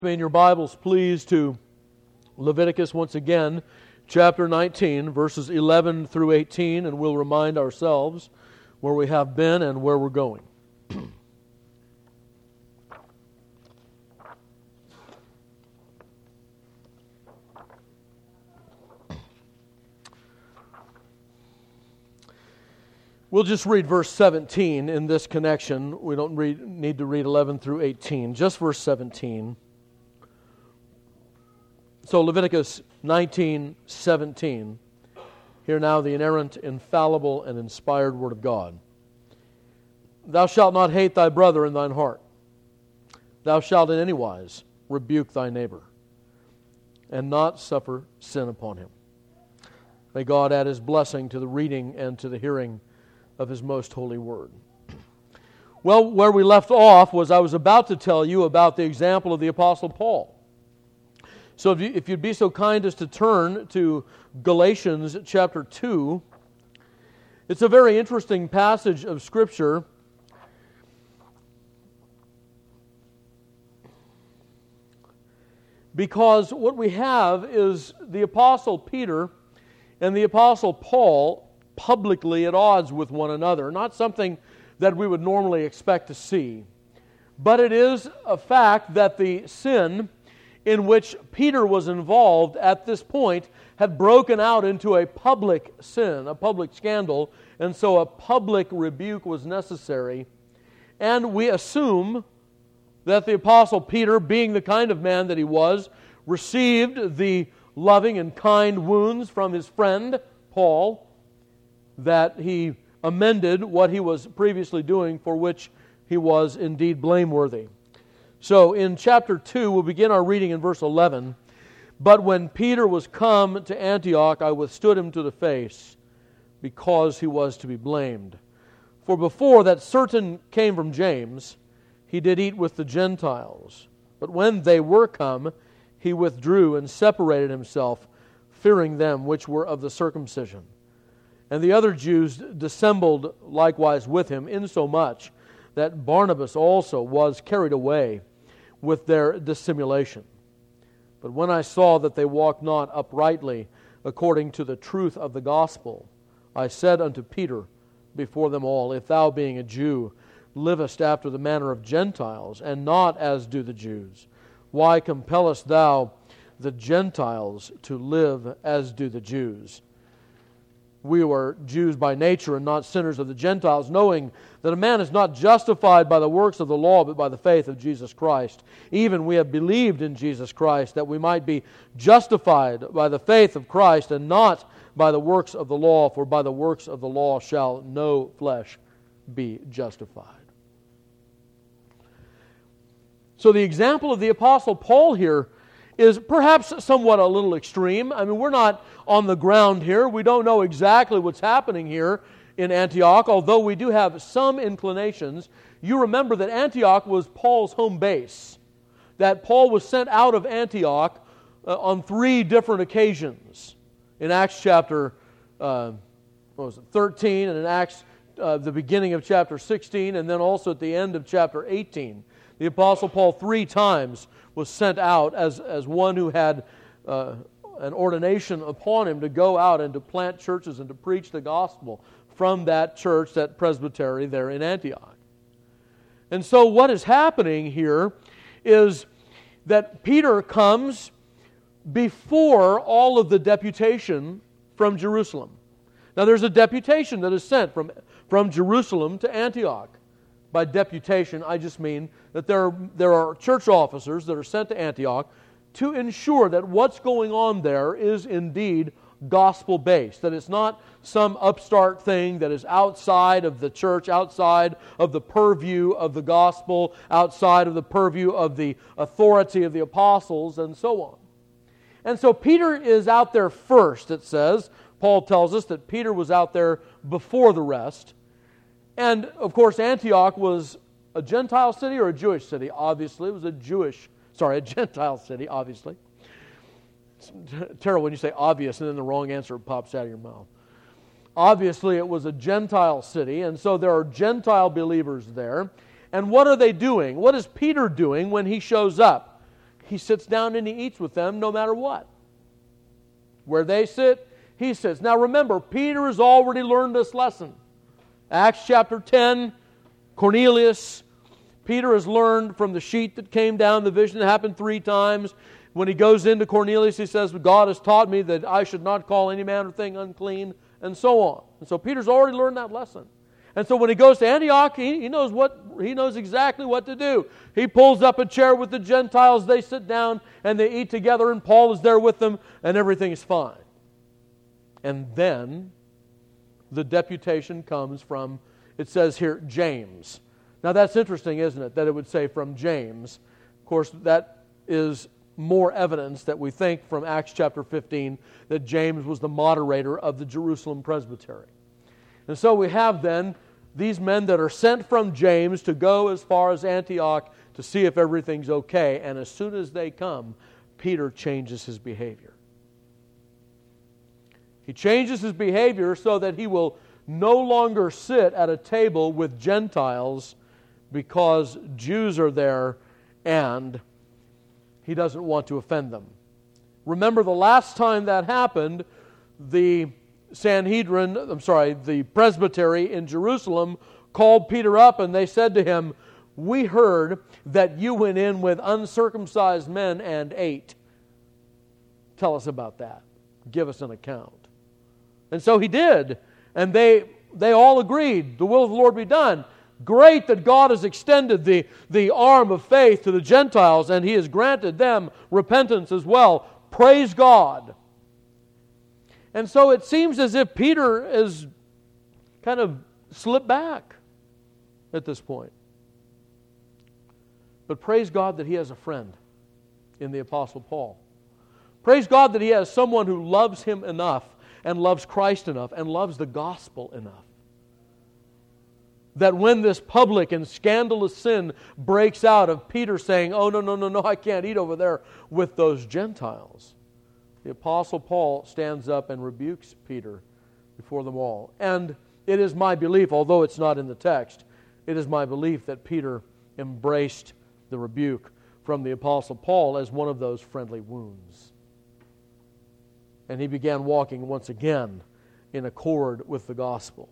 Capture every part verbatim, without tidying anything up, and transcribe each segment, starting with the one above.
In your Bibles, please, to Leviticus once again, chapter nineteen, verses eleven through eighteen, and we'll remind ourselves where we have been and where we're going. We'll just read verse seventeen in this connection. We don't read, need to read eleven through eighteen, just verse seventeen. So Leviticus nineteen seventeen. Hear now the inerrant, infallible, and inspired Word of God. Thou shalt not hate thy brother in thine heart. Thou shalt in any wise rebuke thy neighbor, and not suffer sin upon him. May God add His blessing to the reading and to the hearing of His most holy Word. Well, where we left off was I was about to tell you about the example of the Apostle Paul. So if, you, if you'd be so kind as to turn to Galatians chapter two, it's a very interesting passage of Scripture. Because what we have is the Apostle Peter and the Apostle Paul publicly at odds with one another. Not something that we would normally expect to see. But it is a fact that the sin in which Peter was involved at this point had broken out into a public sin, a public scandal, and so a public rebuke was necessary. And we assume that the Apostle Peter, being the kind of man that he was, received the loving and kind wounds from his friend Paul, that he amended what he was previously doing, for which he was indeed blameworthy. So in chapter two, we'll begin our reading in verse eleven. But when Peter was come to Antioch, I withstood him to the face, because he was to be blamed. For before that certain came from James, he did eat with the Gentiles. But when they were come, he withdrew and separated himself, fearing them which were of the circumcision. And the other Jews dissembled likewise with him, insomuch that Barnabas also was carried away with their dissimulation. But when I saw that they walked not uprightly according to the truth of the gospel, I said unto Peter before them all, If thou, being a Jew, livest after the manner of Gentiles, and not as do the Jews, why compellest thou the Gentiles to live as do the Jews? We were Jews by nature and not sinners of the Gentiles, knowing that a man is not justified by the works of the law, but by the faith of Jesus Christ. Even we have believed in Jesus Christ, that we might be justified by the faith of Christ, and not by the works of the law, for by the works of the law shall no flesh be justified. So the example of the Apostle Paul here is perhaps somewhat a little extreme. I mean, we're not on the ground here. We don't know exactly what's happening here in Antioch, although we do have some inclinations. You remember that Antioch was Paul's home base, that Paul was sent out of Antioch uh, on three different occasions. In Acts chapter uh, what was it, thirteen, and in Acts, uh, the beginning of chapter sixteen, and then also at the end of chapter eighteen. The Apostle Paul three times was sent out as, as one who had uh, an ordination upon him to go out and to plant churches and to preach the gospel from that church, that presbytery there in Antioch. And so what is happening here is that Peter comes before all of the deputation from Jerusalem. Now there's a deputation that is sent from, from Jerusalem to Antioch. By deputation, I just mean that there are, there are church officers that are sent to Antioch to ensure that what's going on there is indeed gospel-based, that it's not some upstart thing that is outside of the church, outside of the purview of the gospel, outside of the purview of the authority of the apostles, and so on. And so Peter is out there first, it says. Paul tells us that Peter was out there before the rest. And, of course, Antioch was a Gentile city or a Jewish city? Obviously, it was a Jewish, sorry, a Gentile city, obviously. It's terrible when you say obvious and then the wrong answer pops out of your mouth. Obviously, it was a Gentile city, and so there are Gentile believers there. And what are they doing? What is Peter doing when he shows up? he sits down and he eats with them no matter what. Where they sit, he sits. Now remember, Peter has already learned this lesson. Acts chapter ten, Cornelius, Peter has learned from the sheet that came down, the vision that happened three times. When he goes into Cornelius, he says, God has taught me that I should not call any man or thing unclean, and so on. And so Peter's already learned that lesson. And so when he goes to Antioch, he, he knows what he knows exactly what to do. He pulls up a chair with the Gentiles, they sit down, and they eat together, and Paul is there with them, and everything is fine. And then the deputation comes from, it says here, James. Now that's interesting, isn't it, that it would say from James. Of course, that is more evidence that we think from Acts chapter fifteen that James was the moderator of the Jerusalem Presbytery. And so we have then these men that are sent from James to go as far as Antioch to see if everything's okay. And as soon as they come, Peter changes his behavior. He changes his behavior so that he will no longer sit at a table with Gentiles because Jews are there and he doesn't want to offend them. Remember, the last time that happened, the Sanhedrin, I'm sorry, the presbytery in Jerusalem called Peter up and they said to him, we heard that you went in with uncircumcised men and ate. Tell us about that. Give us an account. And so he did. And they they all agreed, the will of the Lord be done. Great that God has extended the, the arm of faith to the Gentiles and He has granted them repentance as well. Praise God. And so it seems as if Peter is kind of slipped back at this point. But praise God that he has a friend in the Apostle Paul. Praise God that he has someone who loves him enough and loves Christ enough and loves the gospel enough, that when this public and scandalous sin breaks out of Peter saying, oh, no, no, no, no, I can't eat over there with those Gentiles, the Apostle Paul stands up and rebukes Peter before them all. And it is my belief, although it's not in the text, it is my belief that Peter embraced the rebuke from the Apostle Paul as one of those friendly wounds. And he began walking once again in accord with the gospel.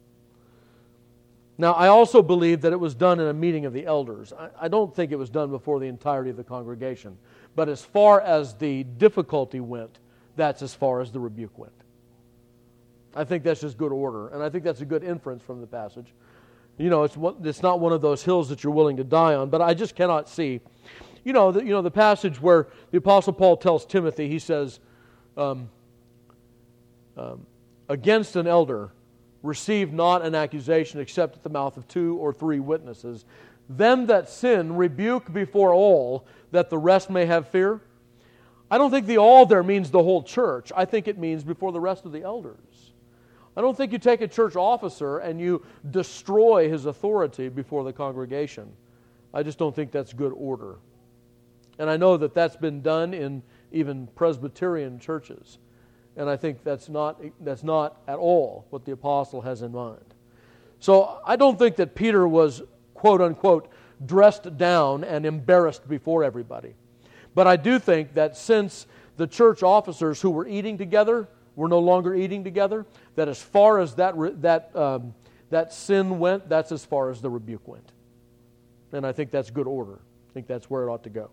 Now, I also believe that it was done in a meeting of the elders. I, I don't think it was done before the entirety of the congregation. But as far as the difficulty went, that's as far as the rebuke went. I think that's just good order, and I think that's a good inference from the passage. You know, it's one, it's not one of those hills that you're willing to die on, but I just cannot see. You know, the, you know, the passage where the Apostle Paul tells Timothy, he says, um, um, against an elder, receive not an accusation except at the mouth of two or three witnesses. Them that sin rebuke before all, that the rest may have fear. I don't think the all there means the whole church. I think it means before the rest of the elders. I don't think you take a church officer and you destroy his authority before the congregation. I just don't think that's good order. And I know that that's been done in even Presbyterian churches. And I think that's not that's not at all what the apostle has in mind. So I don't think that Peter was, quote unquote, dressed down and embarrassed before everybody. But I do think that since the church officers who were eating together were no longer eating together, that as far as that that um, that sin went, that's as far as the rebuke went. And I think that's good order. I think that's where it ought to go.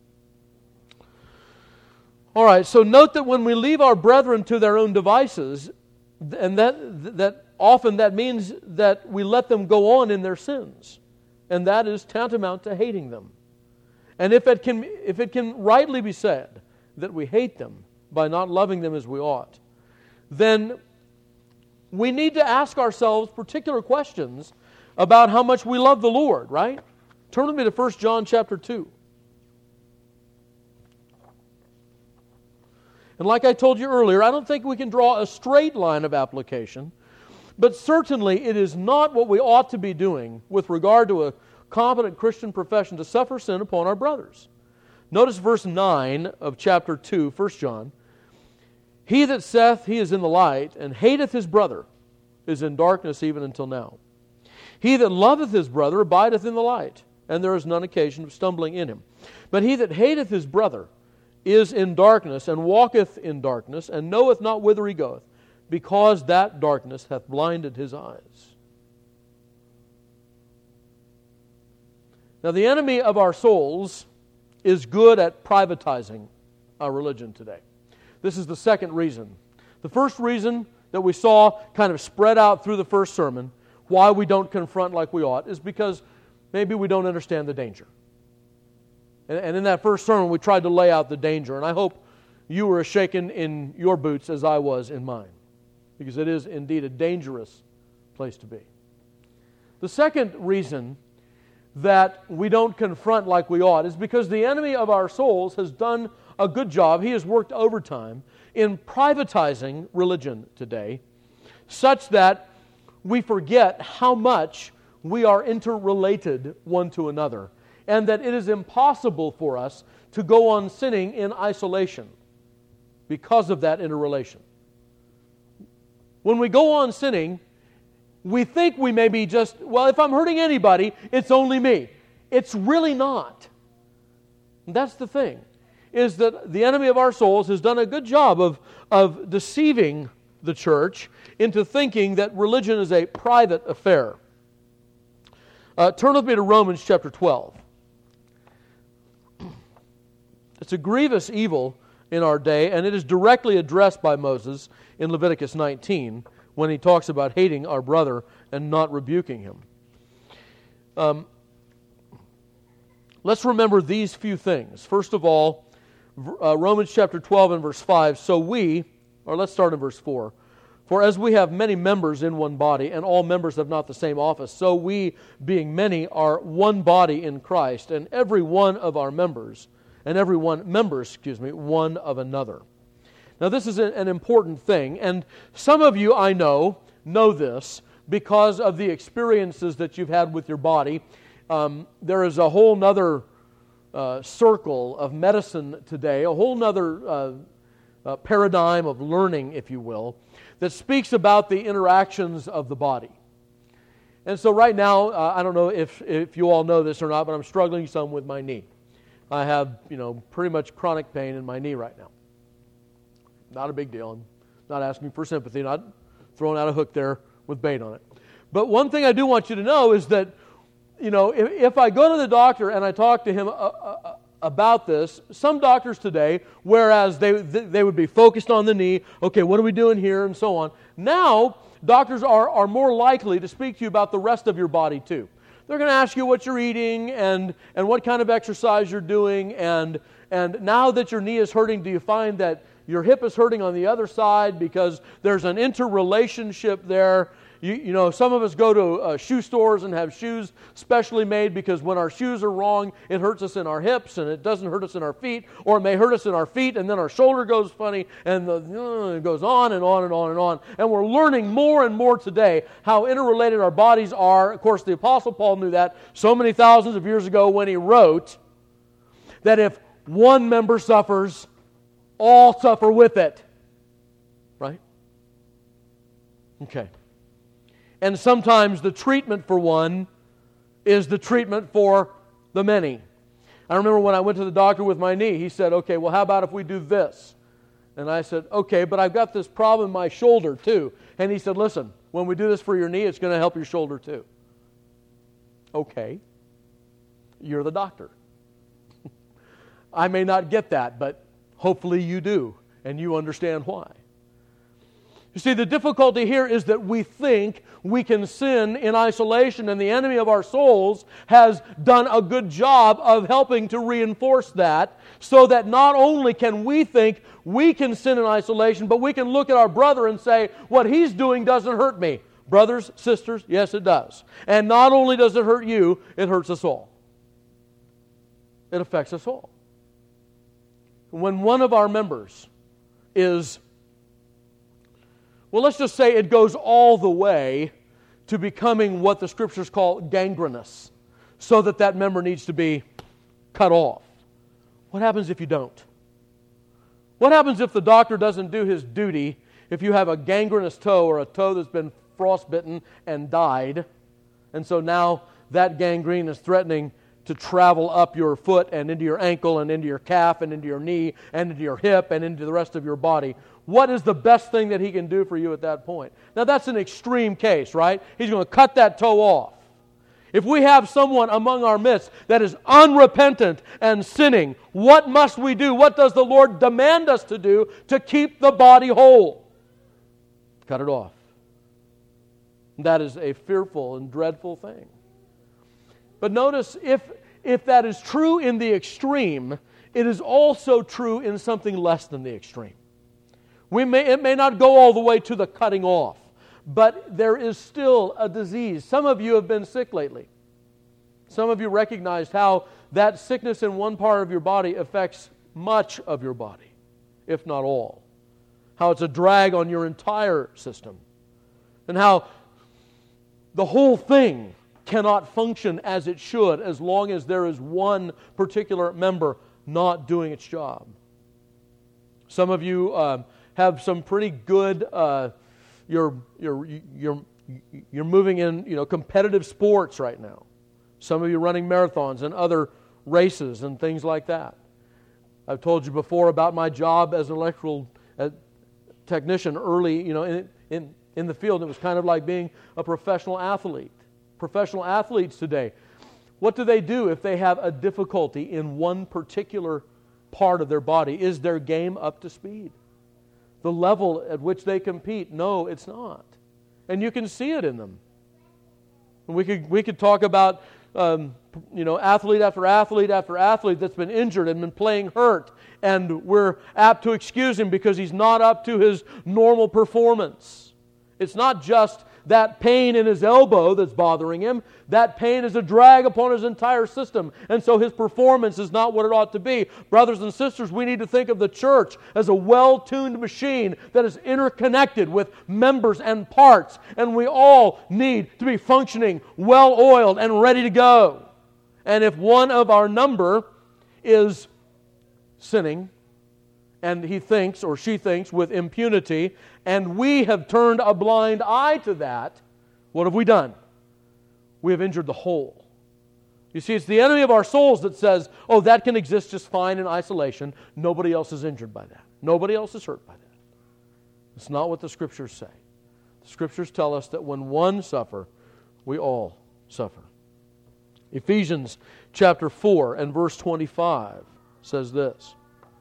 All right, so note that when we leave our brethren to their own devices, and that that often that means that we let them go on in their sins, and that is tantamount to hating them. And if it can if it can rightly be said that we hate them by not loving them as we ought, then we need to ask ourselves particular questions about how much we love the Lord, right? Turn with me to First John chapter two. And like I told you earlier, I don't think we can draw a straight line of application, but certainly it is not what we ought to be doing with regard to a competent Christian profession to suffer sin upon our brothers. Notice verse nine of chapter two, First John. He that saith he is in the light, and hateth his brother, is in darkness even until now. He that loveth his brother abideth in the light, and there is none occasion of stumbling in him. But he that hateth his brother is in darkness, and walketh in darkness, and knoweth not whither he goeth, because that darkness hath blinded his eyes. Now, the enemy of our souls is good at privatizing our religion today. This is the second reason. The first reason that we saw kind of spread out through the first sermon, why we don't confront like we ought, is because maybe we don't understand the danger. And, and in that first sermon, we tried to lay out the danger, and I hope you were as shaken in your boots as I was in mine, because it is indeed a dangerous place to be. The second reason that we don't confront like we ought is because the enemy of our souls has done a good job. He has worked overtime in privatizing religion today, such that we forget how much we are interrelated one to another, and that it is impossible for us to go on sinning in isolation because of that interrelation. When we go on sinning, we think we may be just, well, if I'm hurting anybody, it's only me. It's really not. And that's the thing, is that the enemy of our souls has done a good job of, of deceiving the church into thinking that religion is a private affair. Uh, turn with me to Romans chapter twelve. It's a grievous evil in our day, and it is directly addressed by Moses in Leviticus nineteen when he talks about hating our brother and not rebuking him. Um, let's remember these few things. First of all, uh, Romans chapter twelve and verse five, so we, or let's start in verse four, for as we have many members in one body, and all members have not the same office, so we, being many, are one body in Christ, and every one of our members, and every one, members, excuse me, one of another. Now this is an important thing, and some of you, I know, know this because of the experiences that you've had with your body. Um, there is a whole nother uh, circle of medicine today, a whole nother uh, uh, paradigm of learning, if you will, that speaks about the interactions of the body. And so right now, uh, I don't know if, if you all know this or not, but I'm struggling some with my knee. I have, you know, pretty much chronic pain in my knee right now. Not a big deal. I'm not asking for sympathy, not throwing out a hook there with bait on it. But one thing I do want you to know is that, you know, if, if I go to the doctor and I talk to him uh, uh, about this, some doctors today, whereas they they would be focused on the knee, okay, what are we doing here, and so on. Now, doctors are, are more likely to speak to you about the rest of your body too. They're going to ask you what you're eating and, and what kind of exercise you're doing, and and now that your knee is hurting, do you find that your hip is hurting on the other side because there's an interrelationship there? You, you know, some of us go to uh, shoe stores and have shoes specially made because when our shoes are wrong, it hurts us in our hips and it doesn't hurt us in our feet, or it may hurt us in our feet and then our shoulder goes funny, and the, uh, it goes on and on and on and on. And we're learning more and more today how interrelated our bodies are. Of course, the Apostle Paul knew that so many thousands of years ago when he wrote that if one member suffers, all suffer with it. Right? Okay. And sometimes the treatment for one is the treatment for the many. I remember when I went to the doctor with my knee, he said, okay, well, how about if we do this? And I said, okay, but I've got this problem in my shoulder too. And he said, listen, when we do this for your knee, it's going to help your shoulder too. Okay. You're the doctor. I may not get that, but hopefully you do, and you understand why. You see, the difficulty here is that we think we can sin in isolation, and the enemy of our souls has done a good job of helping to reinforce that, so that not only can we think we can sin in isolation, but we can look at our brother and say, what he's doing doesn't hurt me. Brothers, sisters, yes, it does. And not only does it hurt you, it hurts us all. It affects us all. When one of our members is, well, let's just say it goes all the way to becoming what the Scriptures call gangrenous, so that that member needs to be cut off. What happens if you don't? What happens if the doctor doesn't do his duty if you have a gangrenous toe or a toe that's been frostbitten and died, and so now that gangrene is threatening to to travel up your foot and into your ankle and into your calf and into your knee and into your hip and into the rest of your body. What is the best thing that He can do for you at that point? Now that's an extreme case, right? He's going to cut that toe off. If we have someone among our midst that is unrepentant and sinning, what must we do? What does the Lord demand us to do to keep the body whole? Cut it off. That is a fearful and dreadful thing. But notice, if, if that is true in the extreme, it is also true in something less than the extreme. We may, it may not go all the way to the cutting off, but there is still a disease. Some of you have been sick lately. Some of you recognized how that sickness in one part of your body affects much of your body, if not all. How it's a drag on your entire system. And how the whole thing cannot function as it should as long as there is one particular member not doing its job. Some of you um, have some pretty good, uh, you're, you're, you're, you're moving in you know, competitive sports right now. Some of you running marathons and other races and things like that. I've told you before about my job as an electrical uh, technician early you know, in, in, in the field. It was kind of like being a professional athlete. Professional athletes today, what do they do if they have a difficulty in one particular part of their body? Is their game up to speed? The level at which they compete, no, it's not. And you can see it in them. We could we could talk about um, you know athlete after athlete after athlete that's been injured and been playing hurt, and we're apt to excuse him because he's not up to his normal performance. It's not just that pain in his elbow that's bothering him. That pain is a drag upon his entire system. And so his performance is not what it ought to be. Brothers and sisters, we need to think of the church as a well-tuned machine that is interconnected with members and parts. And we all need to be functioning, well-oiled, and ready to go. And if one of our number is sinning, and he thinks or she thinks with impunity, and we have turned a blind eye to that, what have we done? We have injured the whole. You see, it's the enemy of our souls that says, oh, that can exist just fine in isolation. Nobody else is injured by that. Nobody else is hurt by that. It's not what the Scriptures say. The Scriptures tell us that when one suffer, we all suffer. Ephesians chapter four and verse twenty-five says this.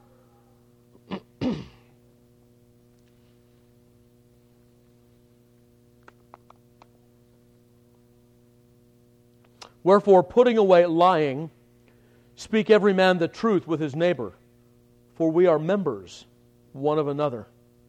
Wherefore, putting away lying, speak every man the truth with his neighbor, for we are members one of another.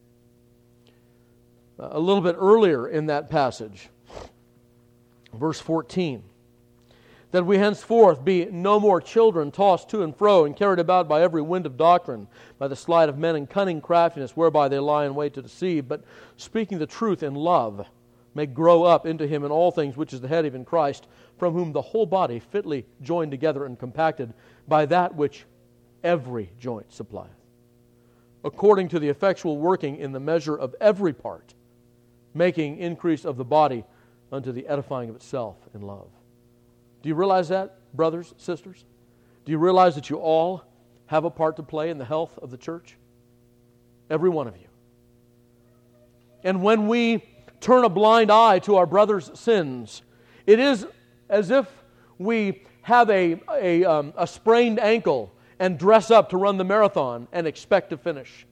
A little bit earlier in that passage, verse fourteen, that we henceforth be no more children tossed to and fro and carried about by every wind of doctrine, by the sleight of men and cunning craftiness whereby they lie in wait to deceive, but speaking the truth in love, may grow up into Him in all things, which is the head, even Christ, from whom the whole body fitly joined together and compacted by that which every joint supplieth, according to the effectual working in the measure of every part, making increase of the body unto the edifying of itself in love. Do you realize that, brothers, sisters? Do you realize that you all have a part to play in the health of the church? Every one of you. And when we turn a blind eye to our brother's sins, it is as if we have a, a, um, a sprained ankle and dress up to run the marathon and expect to finish.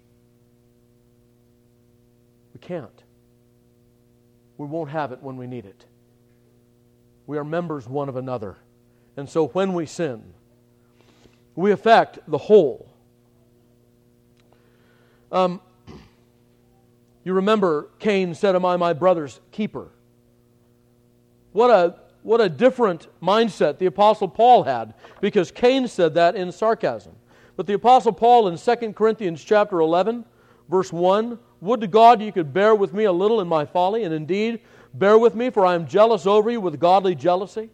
We can't. We won't have it when we need it. We are members one of another. And so when we sin, we affect the whole. Um, you remember Cain said, "Am I my brother's keeper?" What a, what a different mindset the Apostle Paul had, because Cain said that in sarcasm. But the Apostle Paul in Second Corinthians chapter eleven, verse one, "Would to God you could bear with me a little in my folly, and indeed bear with me, for I am jealous over you with godly jealousy.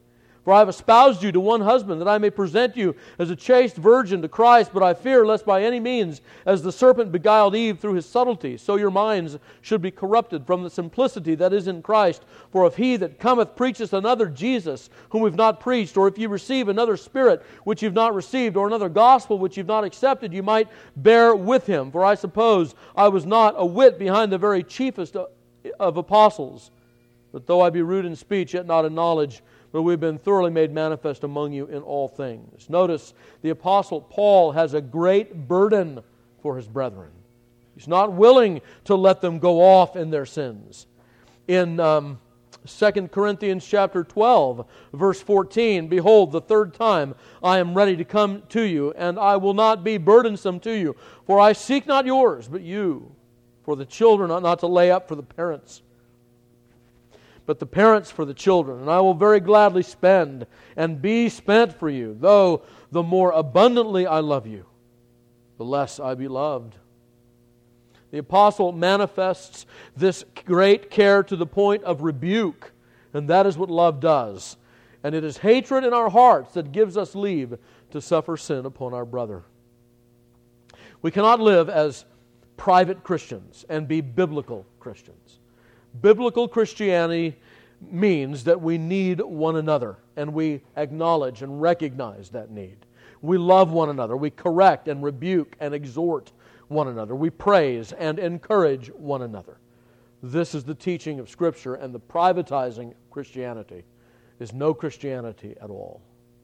For I have espoused you to one husband, that I may present you as a chaste virgin to Christ. But I fear lest by any means, as the serpent beguiled Eve through his subtlety, so your minds should be corrupted from the simplicity that is in Christ. For if he that cometh preacheth another Jesus, whom we've not preached, or if you receive another Spirit which you've not received, or another gospel which you've not accepted, you might bear with him. For I suppose I was not a whit behind the very chiefest of apostles. But though I be rude in speech, yet not in knowledge, but we've been thoroughly made manifest among you in all things. Notice, the Apostle Paul has a great burden for his brethren. He's not willing to let them go off in their sins. In um, Second Corinthians chapter twelve, verse fourteen, Behold, the third time I am ready to come to you, and I will not be burdensome to you. For I seek not yours, but you. For the children ought not to lay up for the parents, but the parents for the children. And I will very gladly spend and be spent for you, though the more abundantly I love you, the less I be loved. The apostle manifests this great care to the point of rebuke, and that is what love does. And it is hatred in our hearts that gives us leave to suffer sin upon our brother. We cannot live as private Christians and be biblical Christians. Biblical Christianity means that we need one another, and we acknowledge and recognize that need. We love one another. We correct and rebuke and exhort one another. We praise and encourage one another. This is the teaching of Scripture, and the privatizing of Christianity is no Christianity at all.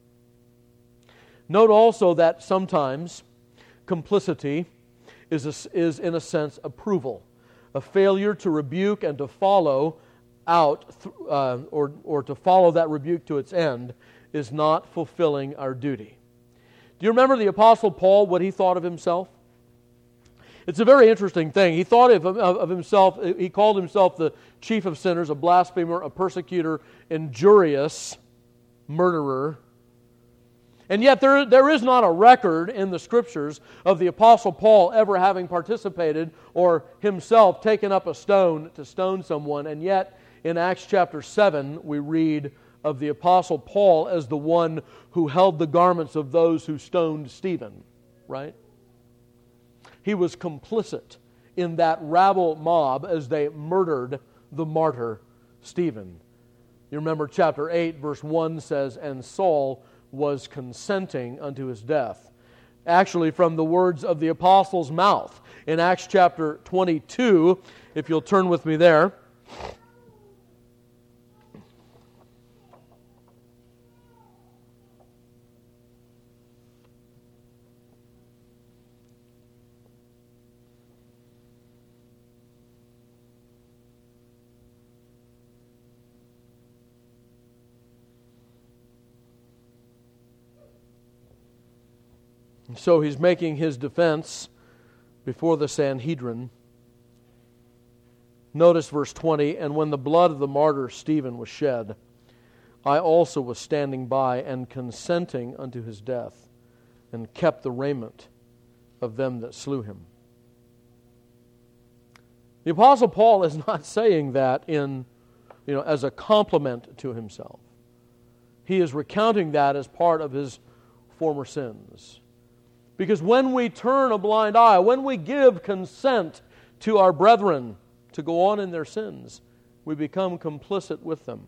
Note also that sometimes complicity is, a, is in a sense, approval. A failure to rebuke and to follow out, uh, or, or to follow that rebuke to its end, is not fulfilling our duty. Do you remember the Apostle Paul, what he thought of himself? It's a very interesting thing. He thought of, of, of himself, he called himself the chief of sinners, a blasphemer, a persecutor, injurious, murderer. And yet there, there is not a record in the Scriptures of the Apostle Paul ever having participated or himself taken up a stone to stone someone. And yet in Acts chapter seven we read of the Apostle Paul as the one who held the garments of those who stoned Stephen, right? He was complicit in that rabble mob as they murdered the martyr Stephen. You remember chapter eight verse one says, and Saul was consenting unto his death. Actually, from the words of the apostle's mouth. In Acts chapter twenty-two, if you'll turn with me there. So he's making his defense before the Sanhedrin. Notice verse twenty, and when the blood of the martyr Stephen was shed, I also was standing by and consenting unto his death, and kept the raiment of them that slew him. The Apostle Paul is not saying that in, you know, as a compliment to himself. He is recounting that as part of his former sins. Because when we turn a blind eye, when we give consent to our brethren to go on in their sins, we become complicit with them.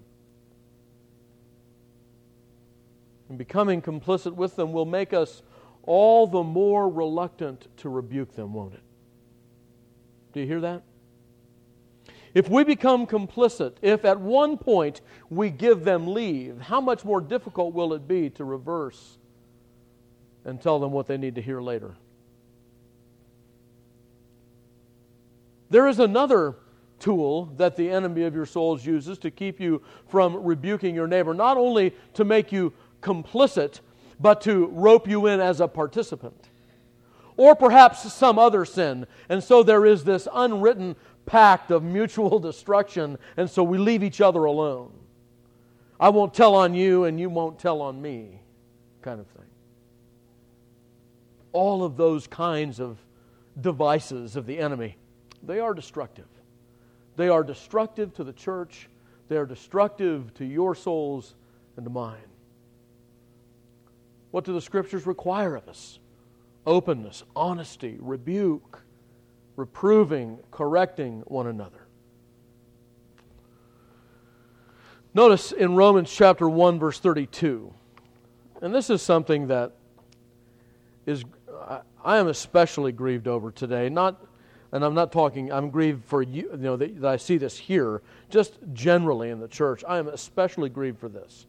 And becoming complicit with them will make us all the more reluctant to rebuke them, won't it? Do you hear that? If we become complicit, if at one point we give them leave, how much more difficult will it be to reverse and tell them what they need to hear later? There is another tool that the enemy of your souls uses to keep you from rebuking your neighbor, not only to make you complicit, but to rope you in as a participant. Or perhaps some other sin. And so there is this unwritten pact of mutual destruction, and so we leave each other alone. I won't tell on you, and you won't tell on me, kind of thing. All of those kinds of devices of the enemy, they are destructive. They are destructive to the church. They are destructive to your souls and to mine. What do the Scriptures require of us? Openness, honesty, rebuke, reproving, correcting one another. Notice in Romans chapter one, verse thirty-two, and this is something that is I am especially grieved over today. Not, and I'm not talking. I'm grieved for you. You know that, that I see this here, just generally in the church. I am especially grieved for this.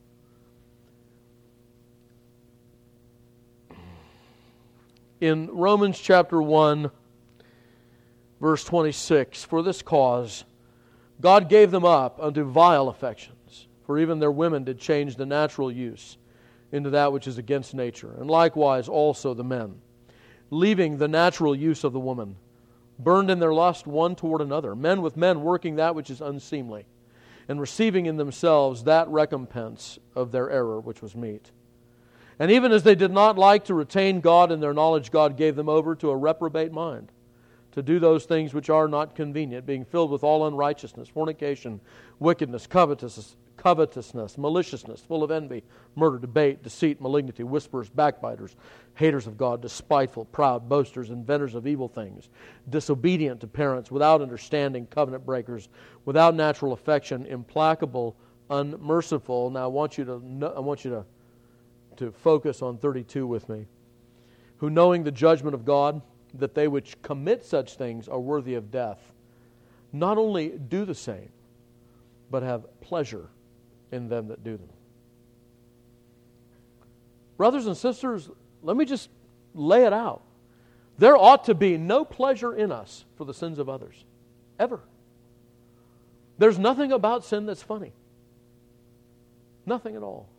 In Romans chapter one, verse twenty-six, for this cause God gave them up unto vile affections, for even their women did change the natural use into that which is against nature, and likewise also the men, leaving the natural use of the woman, burned in their lust one toward another, men with men working that which is unseemly, and receiving in themselves that recompense of their error which was meet. And even as they did not like to retain God in their knowledge, God gave them over to a reprobate mind, to do those things which are not convenient, being filled with all unrighteousness, fornication, wickedness, covetousness, covetousness, maliciousness, full of envy, murder, debate, deceit, malignity, whisperers, backbiters, haters of God, despiteful, proud, boasters, inventors of evil things, disobedient to parents, without understanding, covenant breakers, without natural affection, implacable, unmerciful. Now I want you to know, I want you to to focus on thirty-two with me. Who, knowing the judgment of God, that they which commit such things are worthy of death, not only do the same, but have pleasure in them that do them. Brothers and sisters, let me just lay it out. There ought to be no pleasure in us for the sins of others, ever. There's nothing about sin that's funny. Nothing at all.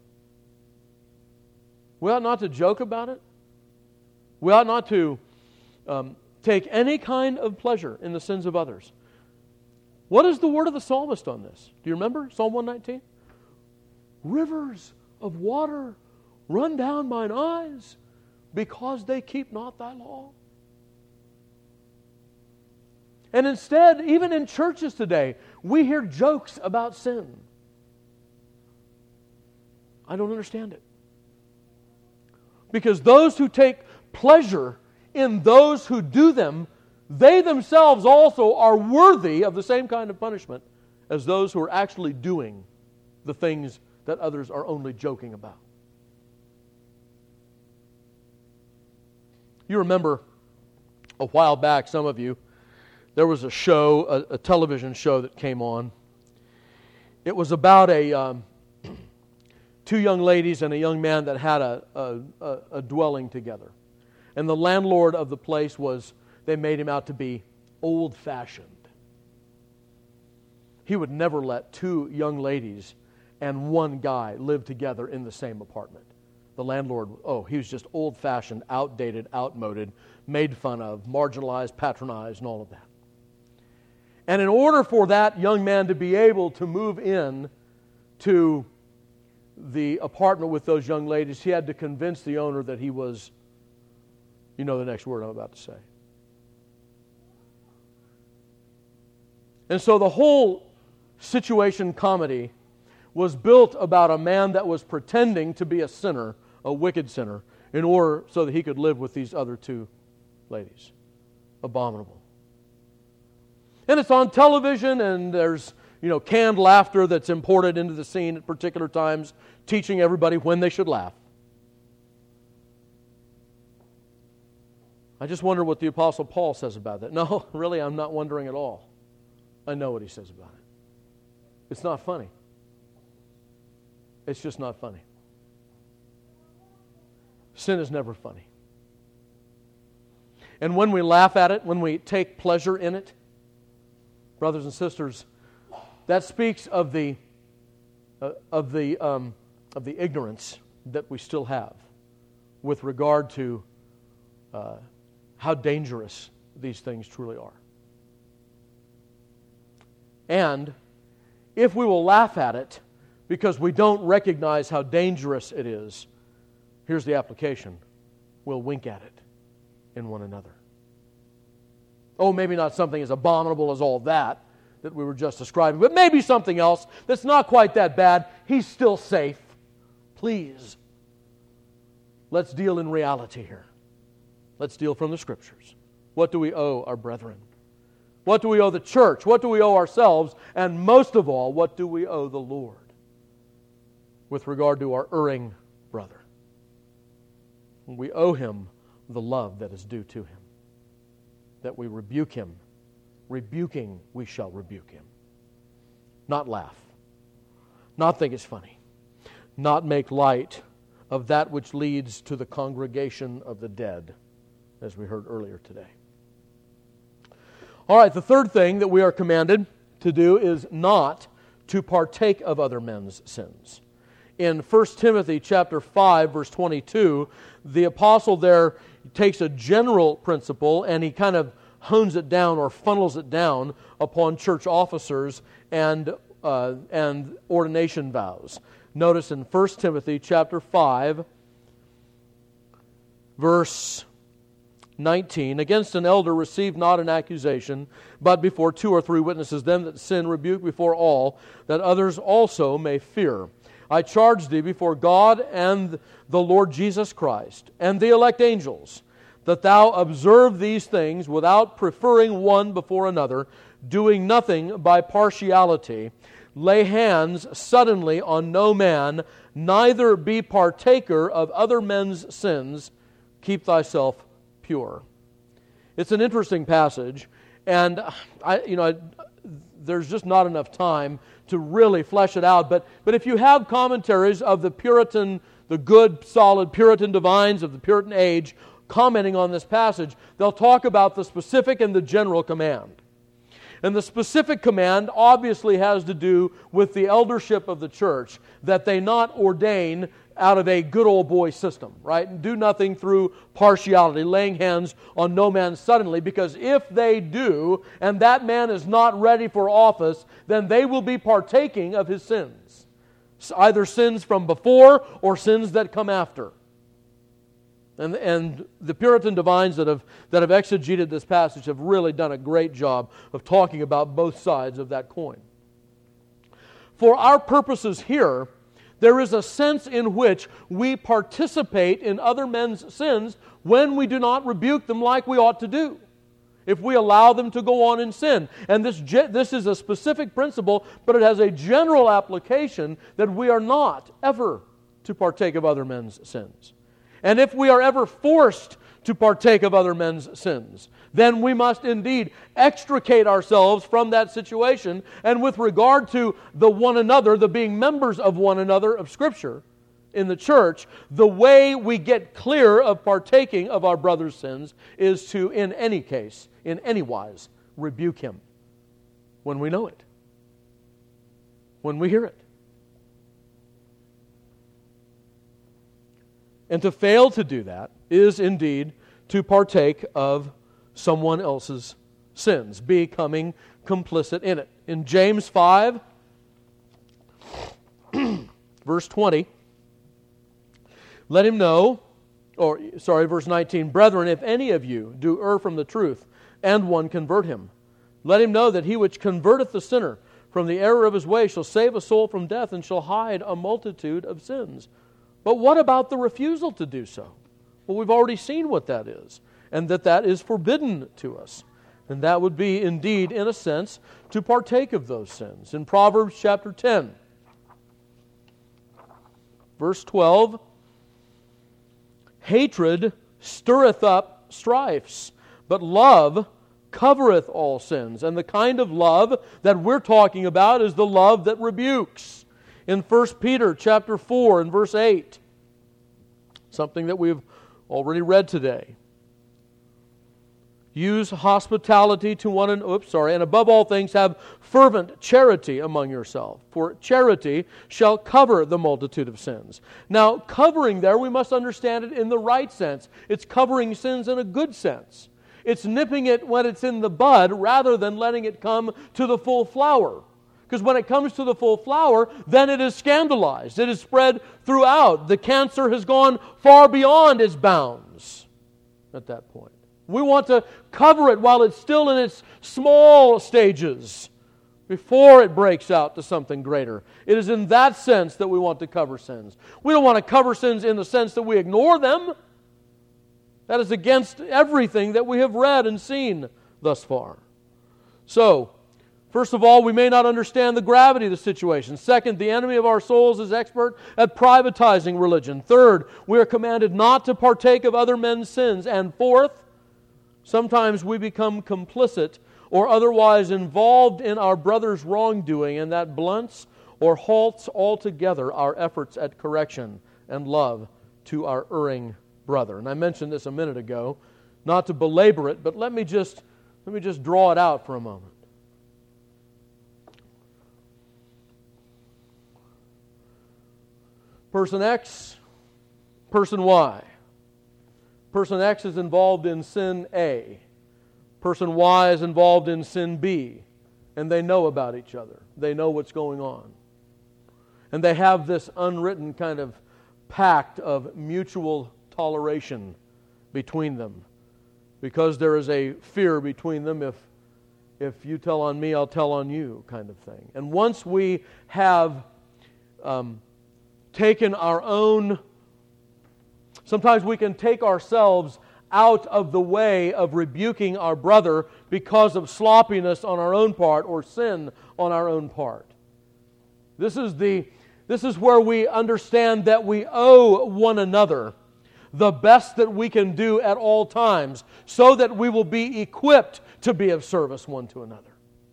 We ought not to joke about it. We ought not to um, take any kind of pleasure in the sins of others. What is the word of the psalmist on this? Do you remember Psalm one nineteen? Rivers of water run down mine eyes because they keep not thy law. And instead, even in churches today, we hear jokes about sin. I don't understand it. Because those who take pleasure in those who do them, they themselves also are worthy of the same kind of punishment as those who are actually doing the things that others are only joking about. You remember a while back, some of you, there was a show, a, a television show that came on. It was about a... Um, two young ladies and a young man that had a, a, a dwelling together. And the landlord of the place was, they made him out to be old-fashioned. He would never let two young ladies and one guy live together in the same apartment. The landlord, oh, he was just old-fashioned, outdated, outmoded, made fun of, marginalized, patronized, and all of that. And in order for that young man to be able to move in to the apartment with those young ladies, he had to convince the owner that he was, you know the next word I'm about to say. And so the whole situation comedy was built about a man that was pretending to be a sinner, a wicked sinner, in order so that he could live with these other two ladies. Abominable. And it's on television, and there's you know, canned laughter that's imported into the scene at particular times, teaching everybody when they should laugh. I just wonder what the Apostle Paul says about that. No, really, I'm not wondering at all. I know what he says about it. It's not funny. It's just not funny. Sin is never funny. And when we laugh at it, when we take pleasure in it, brothers and sisters, that speaks of the uh, of the um, of the ignorance that we still have with regard to uh, how dangerous these things truly are. And if we will laugh at it because we don't recognize how dangerous it is, here's the application: we'll wink at it in one another. Oh, maybe not something as abominable as all that that we were just describing, but maybe something else that's not quite that bad. He's still safe. Please. let's deal in reality here. Let's deal from the Scriptures. What do we owe our brethren? What do we owe the church? What do we owe ourselves? And most of all, what do we owe the Lord with regard to our erring brother? We owe him the love that is due to him, that we rebuke him. Rebuking, we shall rebuke him. Not laugh, not think it's funny, not make light of that which leads to the congregation of the dead, as we heard earlier today. All right, the third thing that we are commanded to do is not to partake of other men's sins. In First Timothy chapter five, verse twenty-two, the apostle there takes a general principle and he kind of hones it down or funnels it down upon church officers and uh, and ordination vows. Notice in First Timothy chapter five, verse nineteen, against an elder receive not an accusation, but before two or three witnesses them that sin rebuke before all, that others also may fear. I charge thee before God and the Lord Jesus Christ and the elect angels, that thou observe these things without preferring one before another, doing nothing by partiality. Lay hands suddenly on no man, neither be partaker of other men's sins. Keep thyself pure. It's an interesting passage, and I, you know, I, there's just not enough time to really flesh it out. But but if you have commentaries of the Puritan, the good, solid Puritan divines of the Puritan age, commenting on this passage, they'll talk about the specific and the general command. And the specific command obviously has to do with the eldership of the church, that they not ordain out of a good old boy system, right? And do nothing through partiality, laying hands on no man suddenly, because if they do, and that man is not ready for office, then they will be partaking of his sins. Either sins from before or sins that come after. And, and the Puritan divines that have, that have exegeted this passage have really done a great job of talking about both sides of that coin. For our purposes here, there is a sense in which we participate in other men's sins when we do not rebuke them like we ought to do, if we allow them to go on in sin. And this, this is a specific principle, but it has a general application that we are not ever to partake of other men's sins. And if we are ever forced to partake of other men's sins, then we must indeed extricate ourselves from that situation. And with regard to the one another, the being members of one another of Scripture in the church, the way we get clear of partaking of our brother's sins is to, in any case, in any wise, rebuke him when we know it, when we hear it. And to fail to do that is indeed to partake of someone else's sins, becoming complicit in it. In James five, verse twenty, let him know, or sorry, verse nineteen, brethren, if any of you do err from the truth, and one convert him, let him know that he which converteth the sinner from the error of his way shall save a soul from death and shall hide a multitude of sins. But what about the refusal to do so? Well, we've already seen what that is, and that that is forbidden to us. And that would be indeed, in a sense, to partake of those sins. In Proverbs chapter ten, verse twelve, hatred stirreth up strifes, but love covereth all sins. And the kind of love that we're talking about is the love that rebukes. In First Peter chapter four and verse eight, something that we've already read today. Use hospitality to one another, oops, sorry, and above all things have fervent charity among yourselves, for charity shall cover the multitude of sins. Now, covering there, we must understand it in the right sense. It's covering sins in a good sense. It's nipping it when it's in the bud rather than letting it come to the full flower. Because when it comes to the full flower, then it is scandalized. It is spread throughout. The cancer has gone far beyond its bounds at that point. We want to cover it while it's still in its small stages, before it breaks out to something greater. It is in that sense that we want to cover sins. We don't want to cover sins in the sense that we ignore them. That is against everything that we have read and seen thus far. So, first of all, we may not understand the gravity of the situation. Second, the enemy of our souls is expert at privatizing religion. Third, we are commanded not to partake of other men's sins. And fourth, sometimes we become complicit or otherwise involved in our brother's wrongdoing, and that blunts or halts altogether our efforts at correction and love to our erring brother. And I mentioned this a minute ago, not to belabor it, but let me just let me just draw it out for a moment. Person X, person Y. Person X is involved in sin A. Person Y is involved in sin B. And they know about each other. They know what's going on. And they have this unwritten kind of pact of mutual toleration between them. Because there is a fear between them, if, if you tell on me, I'll tell on you kind of thing. And once we have um, taken our own, sometimes we can take ourselves out of the way of rebuking our brother because of sloppiness on our own part or sin on our own part. This is the this is where we understand that we owe one another the best that we can do at all times, so that we will be equipped to be of service one to another.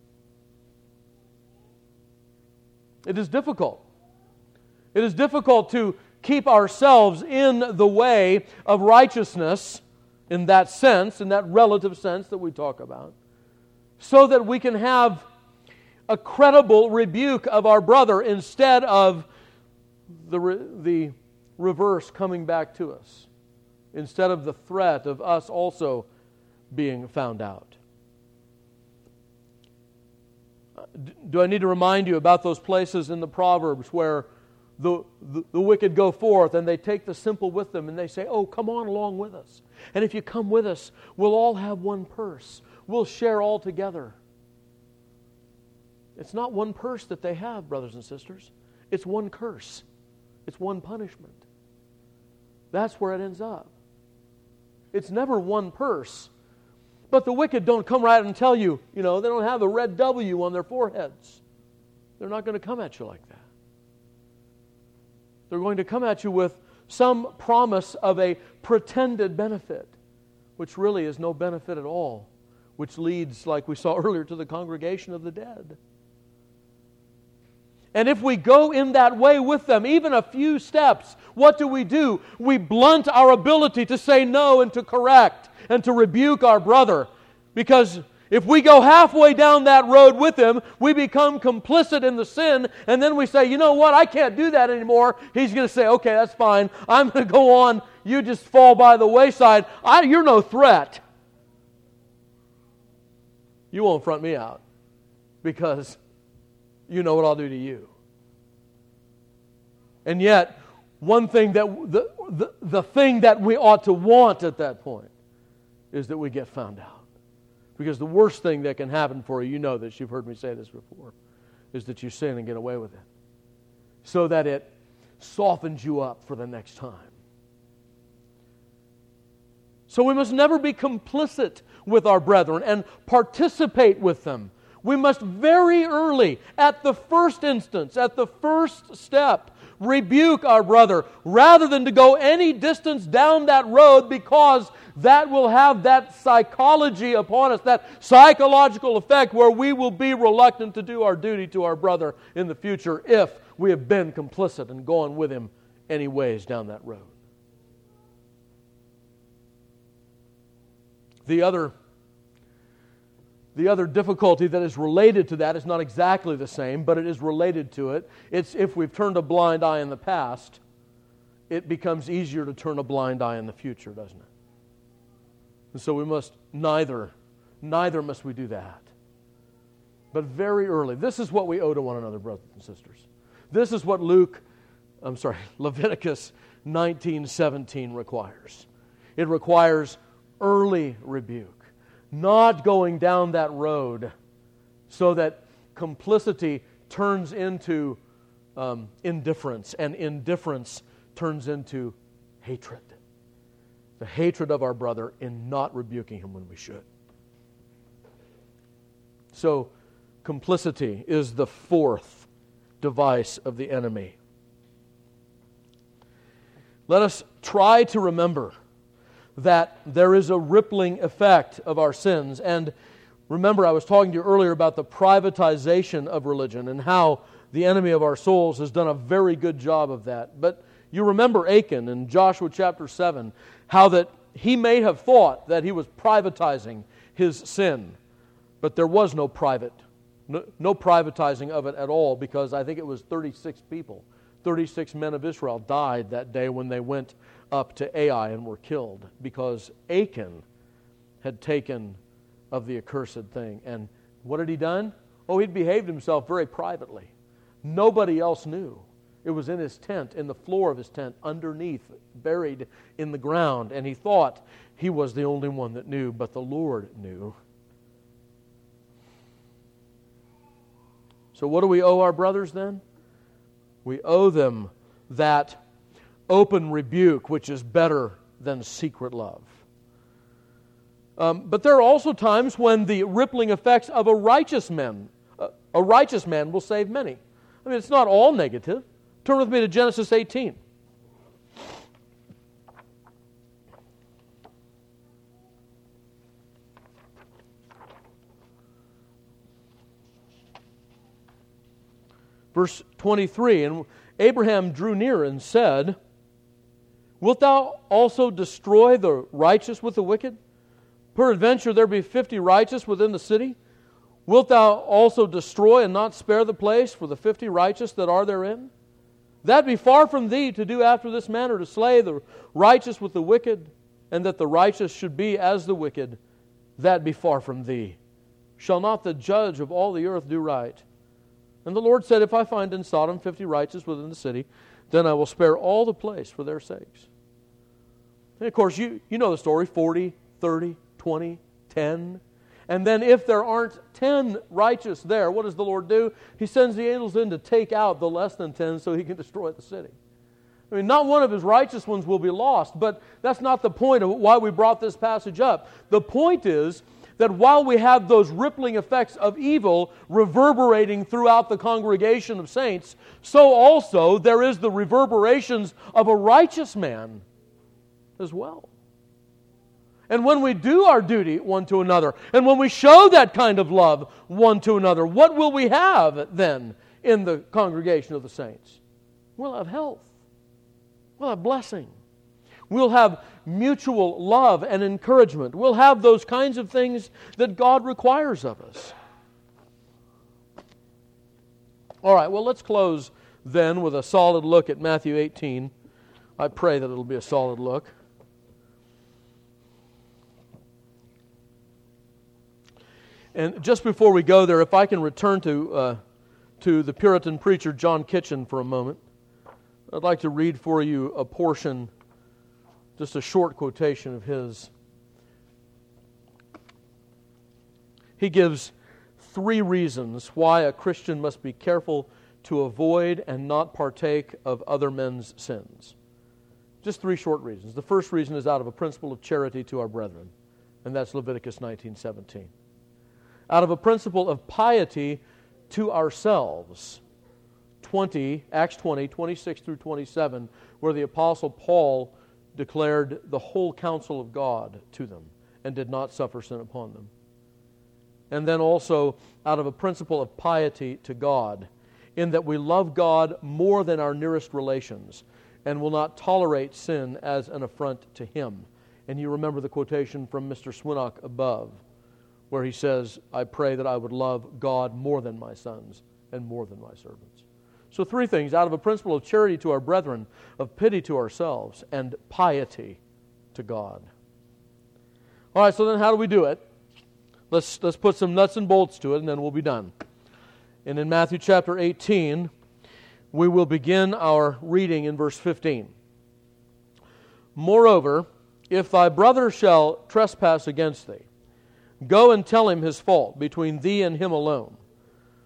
It is difficult. It is difficult to keep ourselves in the way of righteousness in that sense, in that relative sense that we talk about, so that we can have a credible rebuke of our brother instead of the, re- the reverse coming back to us, instead of the threat of us also being found out. Do I need to remind you about those places in the Proverbs where The, the, the wicked go forth and they take the simple with them and they say, oh, come on along with us. And if you come with us, we'll all have one purse. We'll share all together. It's not one purse that they have, brothers and sisters. It's one curse. It's one punishment. That's where it ends up. It's never one purse. But the wicked don't come right and tell you, you know, they don't have a red W on their foreheads. They're not going to come at you like that. They're going to come at you with some promise of a pretended benefit, which really is no benefit at all, which leads, like we saw earlier, to the congregation of the dead. And if we go in that way with them, even a few steps, what do we do? We blunt our ability to say no and to correct and to rebuke our brother. Because if we go halfway down that road with him, we become complicit in the sin, and then we say, you know what, I can't do that anymore. He's going to say, okay, that's fine. I'm going to go on. You just fall by the wayside. I, you're no threat. You won't front me out because you know what I'll do to you. And yet, one thing that the, the, the thing that we ought to want at that point is that we get found out. Because the worst thing that can happen for you, you know this, you've heard me say this before, is that you sin and get away with it. So that it softens you up for the next time. So we must never be complicit with our brethren and participate with them. We must very early, at the first instance, at the first step, rebuke our brother rather than to go any distance down that road, because that will have that psychology upon us, that psychological effect where we will be reluctant to do our duty to our brother in the future if we have been complicit and gone with him any ways down that road. The other The other difficulty that is related to that is not exactly the same, but it is related to it. It's if we've turned a blind eye in the past, it becomes easier to turn a blind eye in the future, doesn't it? And so we must neither, neither must we do that. But very early, this is what we owe to one another, brothers and sisters. This is what Luke, I'm sorry, Leviticus nineteen seventeen requires. It requires early rebuke. Not going down that road so that complicity turns into um, indifference, and indifference turns into hatred. The hatred of our brother in not rebuking him when we should. So, complicity is the fourth device of the enemy. Let us try to remember that there is a rippling effect of our sins. And remember, I was talking to you earlier about the privatization of religion and how the enemy of our souls has done a very good job of that. But you remember Achan in Joshua chapter seven, how that he may have thought that he was privatizing his sin, but there was no private, no, no privatizing of it at all, because I think it was thirty-six people, thirty-six men of Israel died that day when they went up to Ai and were killed, because Achan had taken of the accursed thing. And what had he done? Oh, he'd behaved himself very privately. Nobody else knew. It was in his tent, in the floor of his tent, underneath, buried in the ground. And he thought he was the only one that knew, but the Lord knew. So what do we owe our brothers then? We owe them that open rebuke, which is better than secret love. Um, but there are also times when the rippling effects of a righteous man, uh, a righteous man will save many. I mean, it's not all negative. Turn with me to Genesis eighteen. Verse twenty-three, and Abraham drew near and said, Wilt thou also destroy the righteous with the wicked? Peradventure there be fifty righteous within the city. Wilt thou also destroy and not spare the place for the fifty righteous that are therein? That be far from thee to do after this manner, to slay the righteous with the wicked, and that the righteous should be as the wicked. That be far from thee. Shall not the judge of all the earth do right? And the Lord said, If I find in Sodom fifty righteous within the city, then I will spare all the place for their sakes. And of course, you, you know the story, forty, thirty, twenty, ten. And then if there aren't ten righteous there, what does the Lord do? He sends the angels in to take out the less than ten so He can destroy the city. I mean, not one of His righteous ones will be lost, but that's not the point of why we brought this passage up. The point is that while we have those rippling effects of evil reverberating throughout the congregation of saints, so also there is the reverberations of a righteous man as well. And when we do our duty one to another, and when we show that kind of love one to another, what will we have then in the congregation of the saints? We'll have health. We'll have blessing. We'll have mutual love and encouragement. We'll have those kinds of things that God requires of us. All right, well, let's close then with a solid look at Matthew eighteen. I pray that it'll be a solid look. And just before we go there, if I can return to uh, to the Puritan preacher John Kitchen for a moment, I'd like to read for you a portion, just a short quotation of his. He gives three reasons why a Christian must be careful to avoid and not partake of other men's sins. Just three short reasons. The first reason is out of a principle of charity to our brethren, and that's Leviticus nineteen seventeen. Out of a principle of piety to ourselves, twenty, Acts twenty, twenty-six through twenty-seven, where the Apostle Paul declared the whole counsel of God to them and did not suffer sin upon them. And then also out of a principle of piety to God, in that we love God more than our nearest relations and will not tolerate sin as an affront to Him. And you remember the quotation from Mister Swinnock above, where he says, I pray that I would love God more than my sons and more than my servants. So three things, out of a principle of charity to our brethren, of pity to ourselves, and piety to God. All right, so then how do we do it? Let's, let's put some nuts and bolts to it, and then we'll be done. And in Matthew chapter eighteen, we will begin our reading in verse fifteen. Moreover, if thy brother shall trespass against thee, go and tell him his fault between thee and him alone.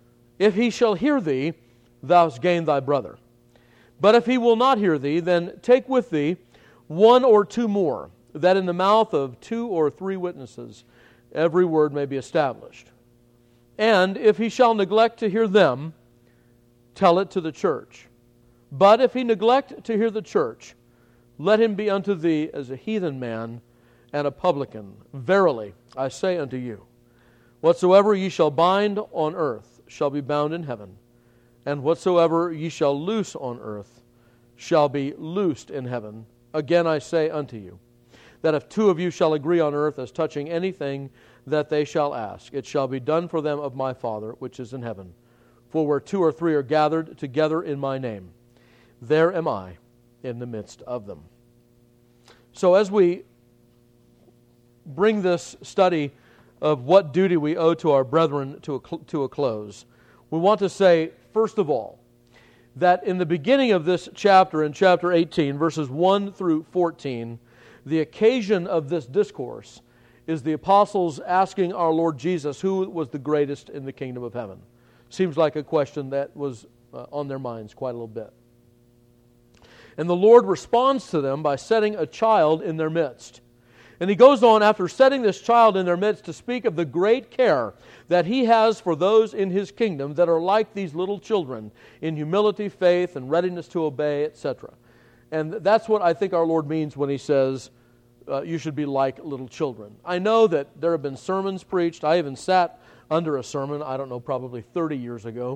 If he shall hear thee, thou hast gained thy brother. But if he will not hear thee, then take with thee one or two more, that in the mouth of two or three witnesses every word may be established. And if he shall neglect to hear them, tell it to the church. But if he neglect to hear the church, let him be unto thee as a heathen man and a publican. Verily, I say unto you, whatsoever ye shall bind on earth shall be bound in heaven, and whatsoever ye shall loose on earth shall be loosed in heaven. Again I say unto you, that if two of you shall agree on earth as touching anything that they shall ask, it shall be done for them of my Father which is in heaven. For where two or three are gathered together in my name, there am I in the midst of them. So as we bring this study of what duty we owe to our brethren to a, to a close, we want to say, first of all, that in the beginning of this chapter, in chapter eighteen, verses one through fourteen, the occasion of this discourse is the apostles asking our Lord Jesus who was the greatest in the kingdom of heaven. Seems like a question that was uh, on their minds quite a little bit. And the Lord responds to them by setting a child in their midst. And He goes on, after setting this child in their midst, to speak of the great care that He has for those in His kingdom that are like these little children, in humility, faith, and readiness to obey, et cetera. And that's what I think our Lord means when He says, uh, you should be like little children. I know that there have been sermons preached. I even sat under a sermon, I don't know, probably thirty years ago,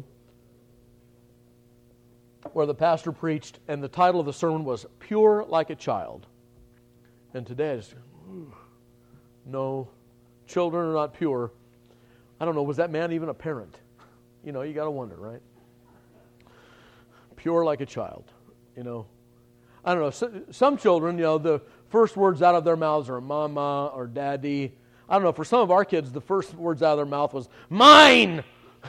where the pastor preached, and the title of the sermon was Pure Like a Child. And today, I just, no, children are not pure. I don't know, was that man even a parent? You know, you got to wonder, right? Pure like a child, you know. I don't know, so, some children, you know, the first words out of their mouths are mama or daddy. I don't know, for some of our kids, the first words out of their mouth was mine!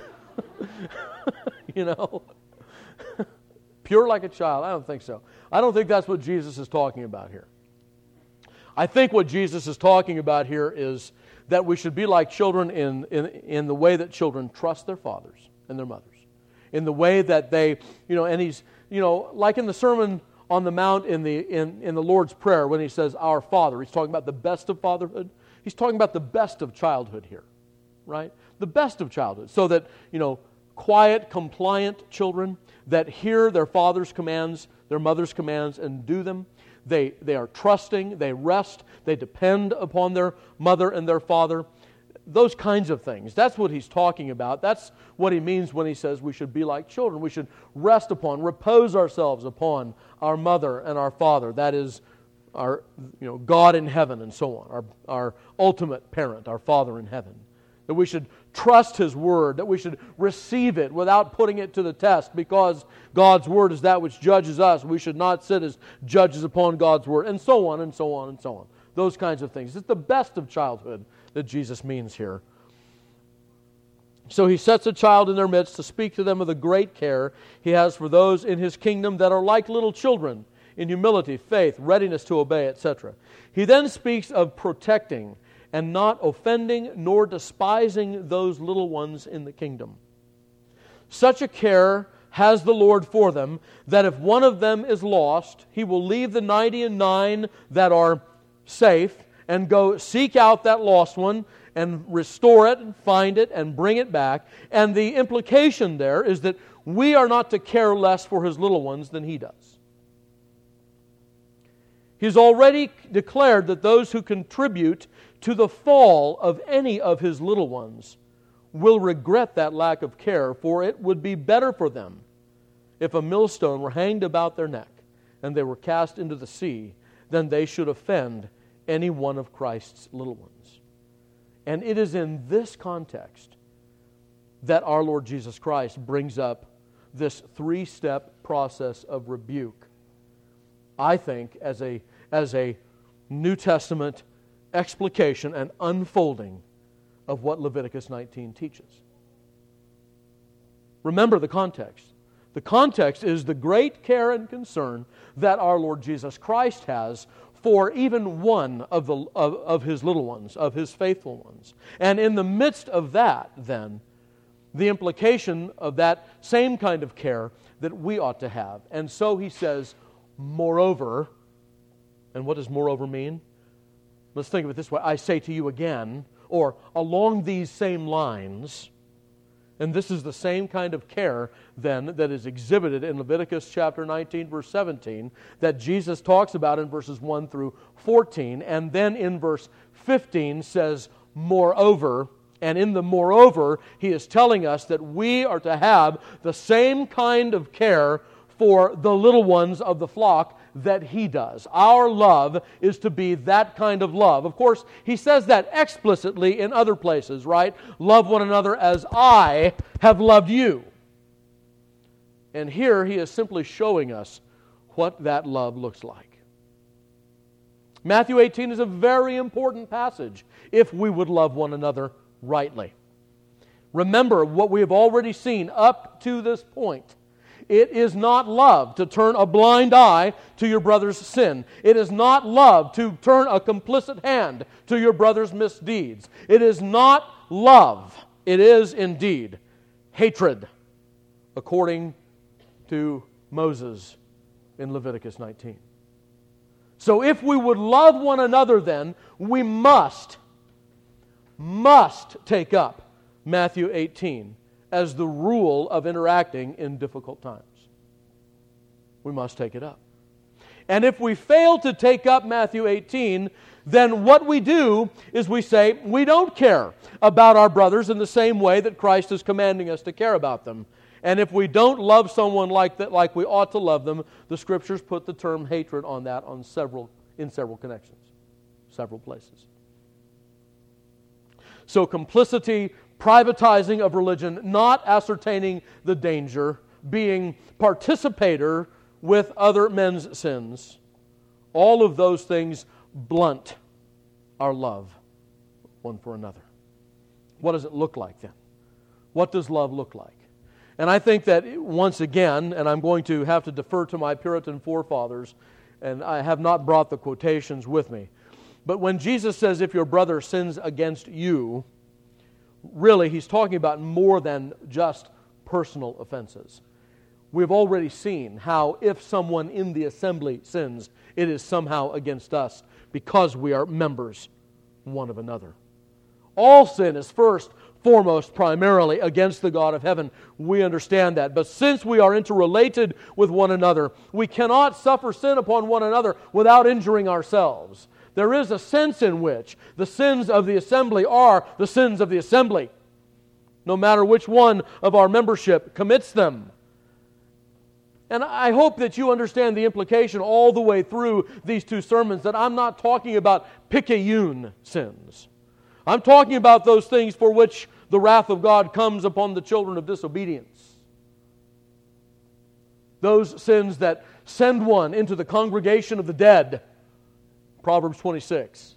You know? Pure like a child. I don't think so. I don't think that's what Jesus is talking about here. I think what Jesus is talking about here is that we should be like children in, in, in the way that children trust their fathers and their mothers. In the way that they, you know, and he's, you know, like in the Sermon on the Mount in the in, in the Lord's Prayer when he says, Our Father, he's talking about the best of fatherhood. He's talking about the best of childhood here, right? The best of childhood. So that, you know, quiet, compliant children that hear their father's commands, their mother's commands, and do them. They, they are trusting, they rest, they depend upon their mother and their father. Those kinds of things. That's what he's talking about. That's what he means when he says we should be like children. We should rest upon, repose ourselves upon our mother and our father. That is our, you know, God in heaven and so on. Our, our ultimate parent, our Father in heaven. That we should trust His Word, that we should receive it without putting it to the test, because God's Word is that which judges us. We should not sit as judges upon God's Word, and so on, and so on, and so on. Those kinds of things. It's the best of childhood that Jesus means here. So He sets a child in their midst to speak to them of the great care He has for those in His kingdom that are like little children, in humility, faith, readiness to obey, et cetera. He then speaks of protecting and not offending nor despising those little ones in the kingdom. Such a care has the Lord for them that if one of them is lost, He will leave the ninety and nine that are safe and go seek out that lost one and restore it and find it and bring it back. And the implication there is that we are not to care less for His little ones than He does. He's already declared that those who contribute to the fall of any of His little ones will regret that lack of care, for it would be better for them if a millstone were hanged about their neck and they were cast into the sea than they should offend any one of Christ's little ones. And it is in this context that our Lord Jesus Christ brings up this three-step process of rebuke, I think, as a, as a New Testament explication and unfolding of what Leviticus nineteen teaches. Remember the context. The context is the great care and concern that our Lord Jesus Christ has for even one of, the, of, of His little ones, of His faithful ones. And in the midst of that, then, the implication of that same kind of care that we ought to have. And so he says, moreover, and what does moreover mean? Let's think of it this way. I say to you again, or along these same lines, and this is the same kind of care then that is exhibited in Leviticus chapter nineteen, verse seventeen, that Jesus talks about in verses one through fourteen, and then in verse fifteen says, moreover, and in the moreover, he is telling us that we are to have the same kind of care for the little ones of the flock that he does. Our love is to be that kind of love. Of course, he says that explicitly in other places, right? Love one another as I have loved you. And here he is simply showing us what that love looks like. Matthew eighteen is a very important passage if we would love one another rightly. Remember what we have already seen up to this point. It is not love to turn a blind eye to your brother's sin. It is not love to turn a complicit hand to your brother's misdeeds. It is not love. It is indeed hatred, according to Moses in Leviticus nineteen. So if we would love one another then, we must, must take up Matthew eighteen as the rule of interacting in difficult times. We must take it up. And if we fail to take up Matthew eighteen, then what we do is we say we don't care about our brothers in the same way that Christ is commanding us to care about them. And if we don't love someone like that, like we ought to love them, the Scriptures put the term hatred on that on several in several connections, several places. So complicity, privatizing of religion, not ascertaining the danger, being participator with other men's sins, all of those things blunt our love one for another. What does it look like then? What does love look like? And I think that once again, and I'm going to have to defer to my Puritan forefathers, and I have not brought the quotations with me, but when Jesus says, if your brother sins against you, really he's talking about more than just personal offenses. We've already seen how if someone in the assembly sins, it is somehow against us because we are members one of another. All sin is first, foremost, primarily against the God of heaven. We understand that. But since we are interrelated with one another, we cannot suffer sin upon one another without injuring ourselves. There is a sense in which the sins of the assembly are the sins of the assembly, no matter which one of our membership commits them. And I hope that you understand the implication all the way through these two sermons, that I'm not talking about picayune sins. I'm talking about those things for which the wrath of God comes upon the children of disobedience. Those sins that send one into the congregation of the dead. Proverbs twenty-six.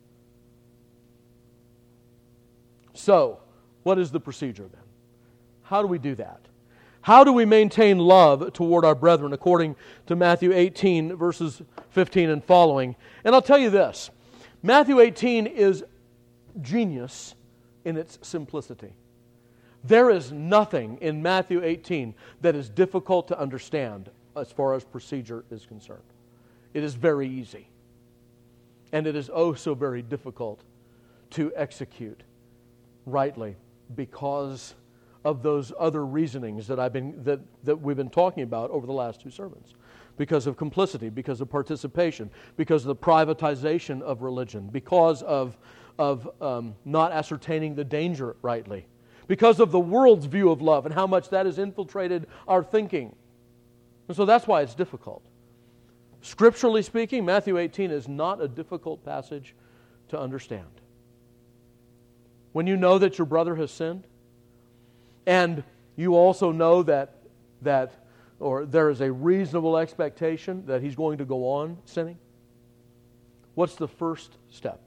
So, what is the procedure then? How do we do that? How do we maintain love toward our brethren according to Matthew eighteen, verses fifteen and following? And I'll tell you this. Matthew eighteen is genius in its simplicity. There is nothing in Matthew eighteen that is difficult to understand as far as procedure is concerned. It is very easy. And it is oh so very difficult to execute rightly because of those other reasonings that I've been that, that we've been talking about over the last two sermons. Because of complicity, because of participation, because of the privatization of religion, because of, of um, not ascertaining the danger rightly, because of the world's view of love and how much that has infiltrated our thinking. And so that's why it's difficult. Scripturally speaking, Matthew eighteen is not a difficult passage to understand. When you know that your brother has sinned, and you also know that that or there is a reasonable expectation that he's going to go on sinning, what's the first step?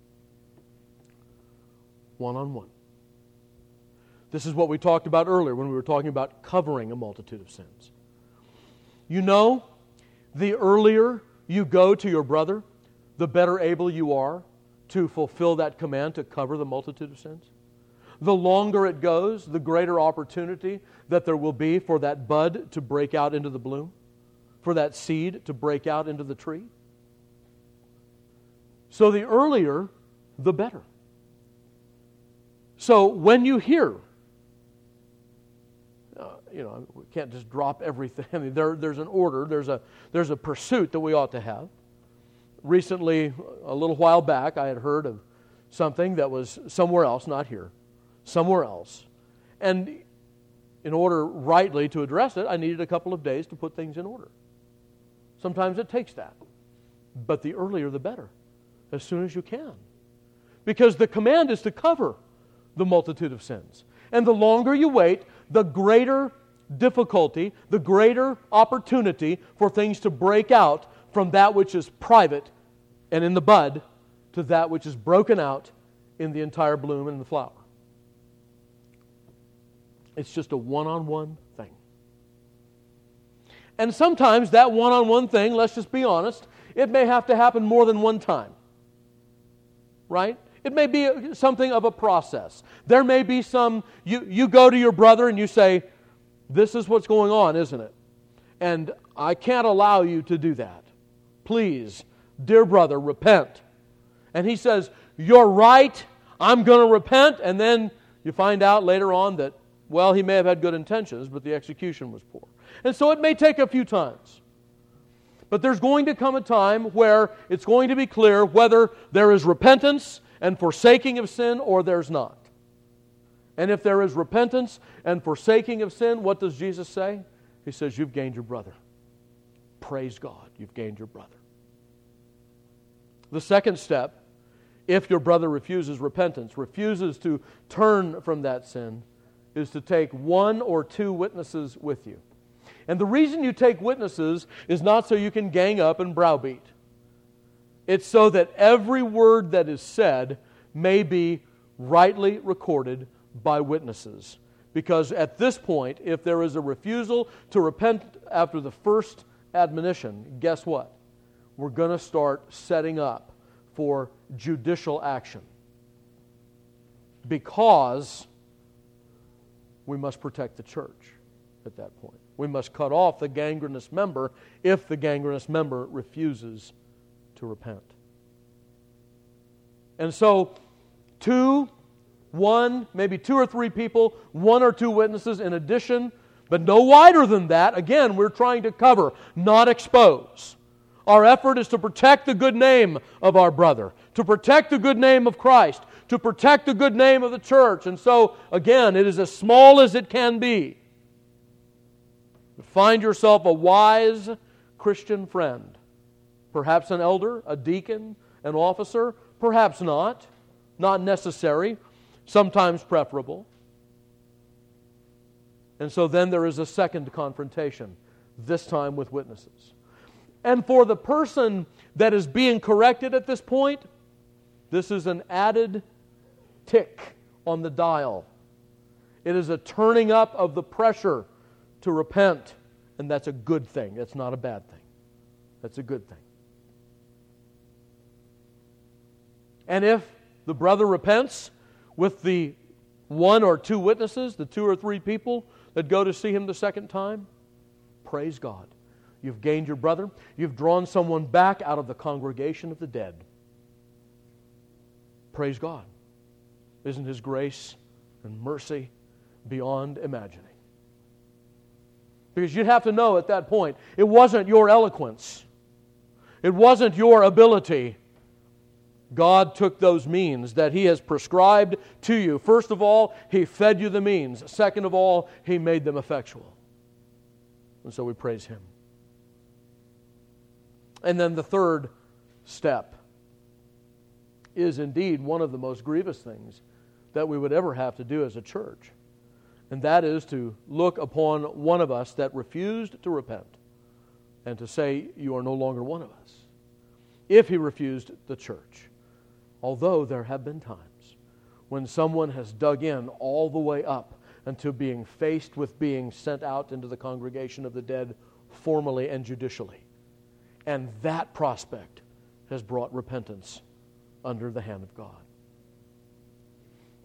One-on-one. This is what we talked about earlier when we were talking about covering a multitude of sins. You know, the earlier you go to your brother, the better able you are to fulfill that command to cover the multitude of sins. the longer it goes, the greater opportunity that there will be for that bud to break out into the bloom, for that seed to break out into the tree. So the earlier, the better. So when you hear, uh, you know, we can't just drop everything. I mean, there, there's an order, there's a, there's a pursuit that we ought to have. Recently, a little while back, I had heard of something that was somewhere else, not here, somewhere else. And in order rightly to address it, I needed a couple of days to put things in order. Sometimes it takes that. But the earlier the better, as soon as you can. Because the command is to cover the multitude of sins. And the longer you wait, the greater difficulty, the greater opportunity for things to break out from that which is private and in the bud to that which is broken out in the entire bloom and the flower. It's just a one-on-one thing. And sometimes that one-on-one thing, let's just be honest, it may have to happen more than one time. Right? It may be something of a process. There may be some, you, you go to your brother and you say, this is what's going on, isn't it? And I can't allow you to do that. Please, dear brother, repent. And he says, you're right, I'm going to repent. And then you find out later on that, well, he may have had good intentions, but the execution was poor. And so it may take a few times. But there's going to come a time where it's going to be clear whether there is repentance and forsaking of sin or there's not. And if there is repentance and forsaking of sin, what does Jesus say? He says, you've gained your brother. Praise God, you've gained your brother. The second step, if your brother refuses repentance, refuses to turn from that sin, is to take one or two witnesses with you. And the reason you take witnesses is not so you can gang up and browbeat. It's so that every word that is said may be rightly recorded by witnesses. Because at this point, if there is a refusal to repent after the first admonition, guess what? We're going to start setting up for judicial action. Because we must protect the church at that point. We must cut off the gangrenous member if the gangrenous member refuses to repent. And so, two, one, maybe two or three people, one or two witnesses in addition, but no wider than that. Again, we're trying to cover, not expose. Our effort is to protect the good name of our brother, to protect the good name of Christ, to protect the good name of the church. And so, again, it is as small as it can be. Find yourself a wise Christian friend. Perhaps an elder, a deacon, an officer. Perhaps not. Not necessary. Sometimes preferable. And so then there is a second confrontation, this time with witnesses. And for the person that is being corrected at this point, this is an added tick on the dial. It is a turning up of the pressure to repent, and that's a good thing. That's not a bad thing. That's a good thing. And if the brother repents with the one or two witnesses, the two or three people that go to see him the second time, praise God. You've gained your brother. You've drawn someone back out of the congregation of the dead. Praise God. Isn't His grace and mercy beyond imagining? Because you'd have to know at that point, it wasn't your eloquence. It wasn't your ability. God took those means that He has prescribed to you. First of all, He fed you the means. Second of all, He made them effectual. And so we praise Him. And then the third step is indeed one of the most grievous things that we would ever have to do as a church. And that is to look upon one of us that refused to repent and to say, you are no longer one of us. If he refused the church. Although there have been times when someone has dug in all the way up until being faced with being sent out into the congregation of the dead formally and judicially. And that prospect has brought repentance under the hand of God.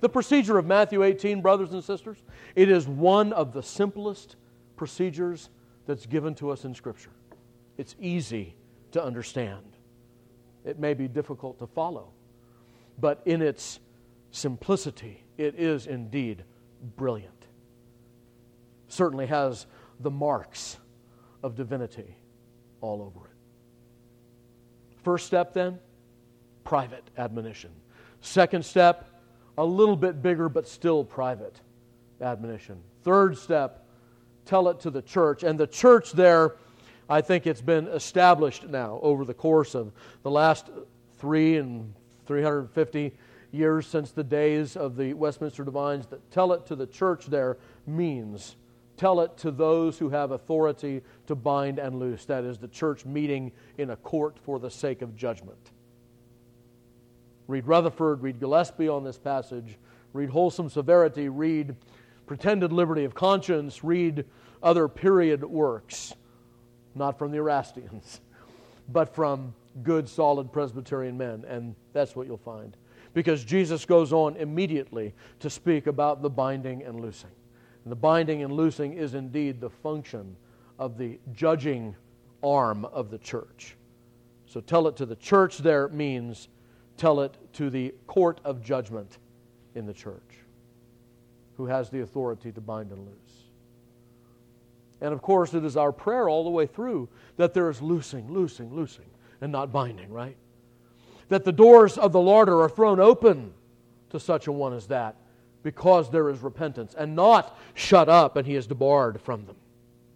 The procedure of Matthew eighteen, brothers and sisters, it is one of the simplest procedures that's given to us in Scripture. It's easy to understand. It may be difficult to follow, but in its simplicity, it is indeed brilliant. Certainly has the marks of divinity all over it. First step then, private admonition. Second step, a little bit bigger but still private admonition. Third step, tell it to the church. And the church there, I think it's been established now over the course of the last three and three hundred fifty years since the days of the Westminster Divines, that tell it to the church there means tell it to those who have authority to bind and loose. That is, the church meeting in a court for the sake of judgment. Read Rutherford, read Gillespie on this passage, read Wholesome Severity, read Pretended Liberty of Conscience, read other period works, not from the Erastians, but from good, solid Presbyterian men, and that's what you'll find. Because Jesus goes on immediately to speak about the binding and loosing. And the binding and loosing is indeed the function of the judging arm of the church. So tell it to the church there means tell it to the court of judgment in the church, who has the authority to bind and loose. And of course, it is our prayer all the way through that there is loosing, loosing, loosing, and not binding, right? That the doors of the larder are thrown open to such a one as that, because there is repentance, and not shut up and he is debarred from them.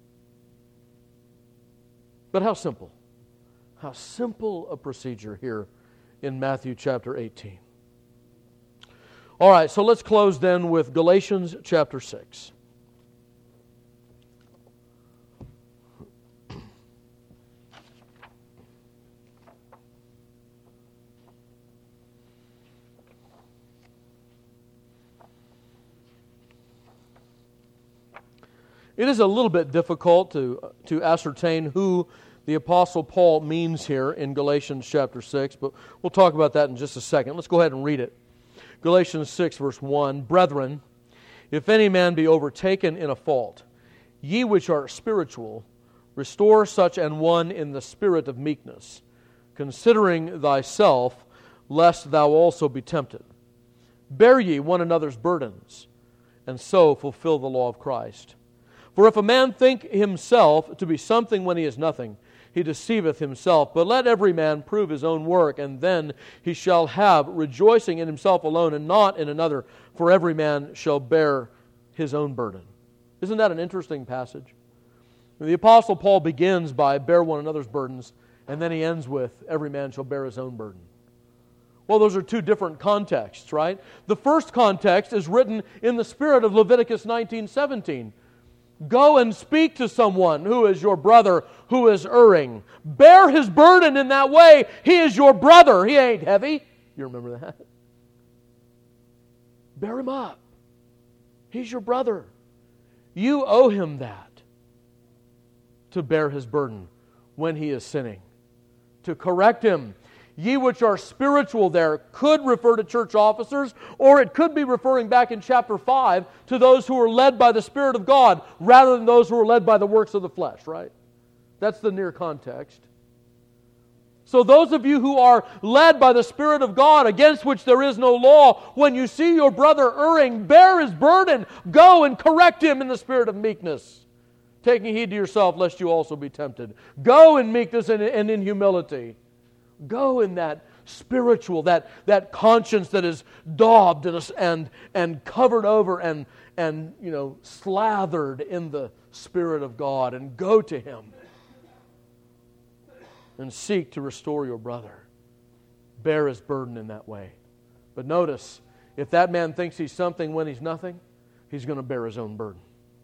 But how simple. How simple a procedure here in Matthew chapter eighteen. All right, so let's close then with Galatians chapter six. It is a little bit difficult to, to ascertain who the Apostle Paul means here in Galatians chapter six, but we'll talk about that in just a second. Let's go ahead and read it. Galatians six, verse one, Brethren, if any man be overtaken in a fault, ye which are spiritual, restore such an one in the spirit of meekness, considering thyself, lest thou also be tempted. Bear ye one another's burdens, and so fulfill the law of Christ. For if a man think himself to be something when he is nothing, he deceiveth himself. But let every man prove his own work, and then he shall have rejoicing in himself alone, and not in another. For every man shall bear his own burden. Isn't that an interesting passage? The Apostle Paul begins by bear one another's burdens, and then he ends with every man shall bear his own burden. Well, those are two different contexts, right? The first context is written in the spirit of Leviticus nineteen seventeen. Go and speak to someone who is your brother who is erring. Bear his burden in that way. He is your brother. He ain't heavy. You remember that? Bear him up. He's your brother. You owe him that, to bear his burden when he is sinning, to correct him. Ye which are spiritual there could refer to church officers, or it could be referring back in chapter five to those who are led by the Spirit of God rather than those who are led by the works of the flesh, right? That's the near context. So those of you who are led by the Spirit of God, against which there is no law, when you see your brother erring, bear his burden. Go and correct him in the spirit of meekness, taking heed to yourself lest you also be tempted. Go in meekness and in humility. Go in that spiritual, that, that conscience that is daubed and, and, and covered over and, and you know slathered in the Spirit of God, and go to Him and seek to restore your brother. Bear his burden in that way. But notice, if that man thinks he's something when he's nothing, he's going to bear his own burden.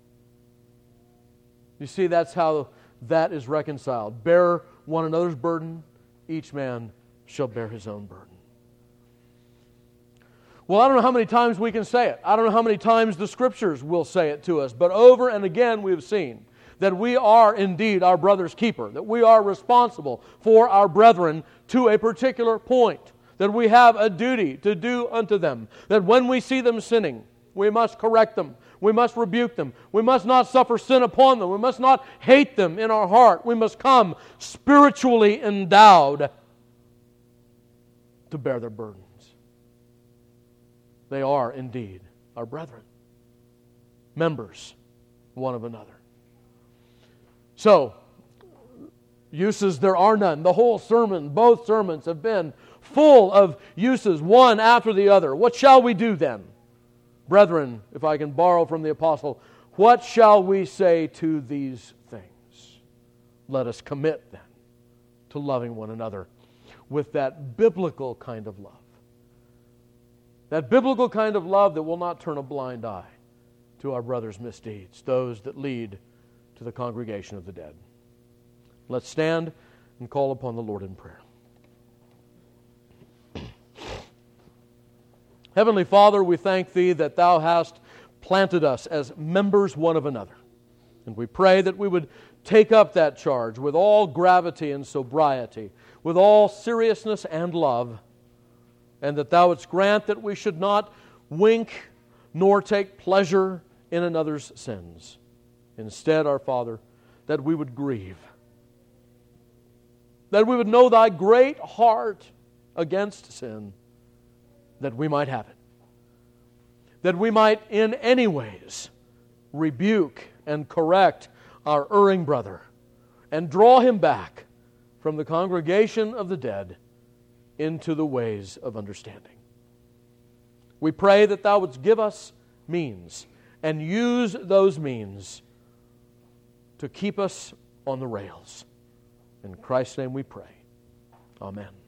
You see, that's how that is reconciled. Bear one another's burden. Each man shall bear his own burden. Well, I don't know how many times we can say it. I don't know how many times the Scriptures will say it to us. But over and again we have seen that we are indeed our brother's keeper, that we are responsible for our brethren to a particular point. that we have a duty to do unto them, that when we see them sinning, we must correct them, we must rebuke them, we must not suffer sin upon them, we must not hate them in our heart. We must come spiritually endowed to bear their burdens. They are indeed our brethren, members one of another. So, uses there are none. The whole sermon, both sermons have been full of uses, one after the other. What shall we do then? Brethren, if I can borrow from the apostle, what shall we say to these things? Let us commit then to loving one another with that biblical kind of love. That biblical kind of love that will not turn a blind eye to our brothers' misdeeds, those that lead to the congregation of the dead. Let's stand and call upon the Lord in prayer. Heavenly Father, we thank Thee that Thou hast planted us as members one of another. And we pray that we would take up that charge with all gravity and sobriety, with all seriousness and love, and that Thou wouldst grant that we should not wink nor take pleasure in another's sins. Instead, our Father, that we would grieve, that we would know Thy great heart against sin, that we might have it, that we might in any ways rebuke and correct our erring brother and draw him back from the congregation of the dead into the ways of understanding. We pray that Thou wouldst give us means and use those means to keep us on the rails. In Christ's name we pray. Amen.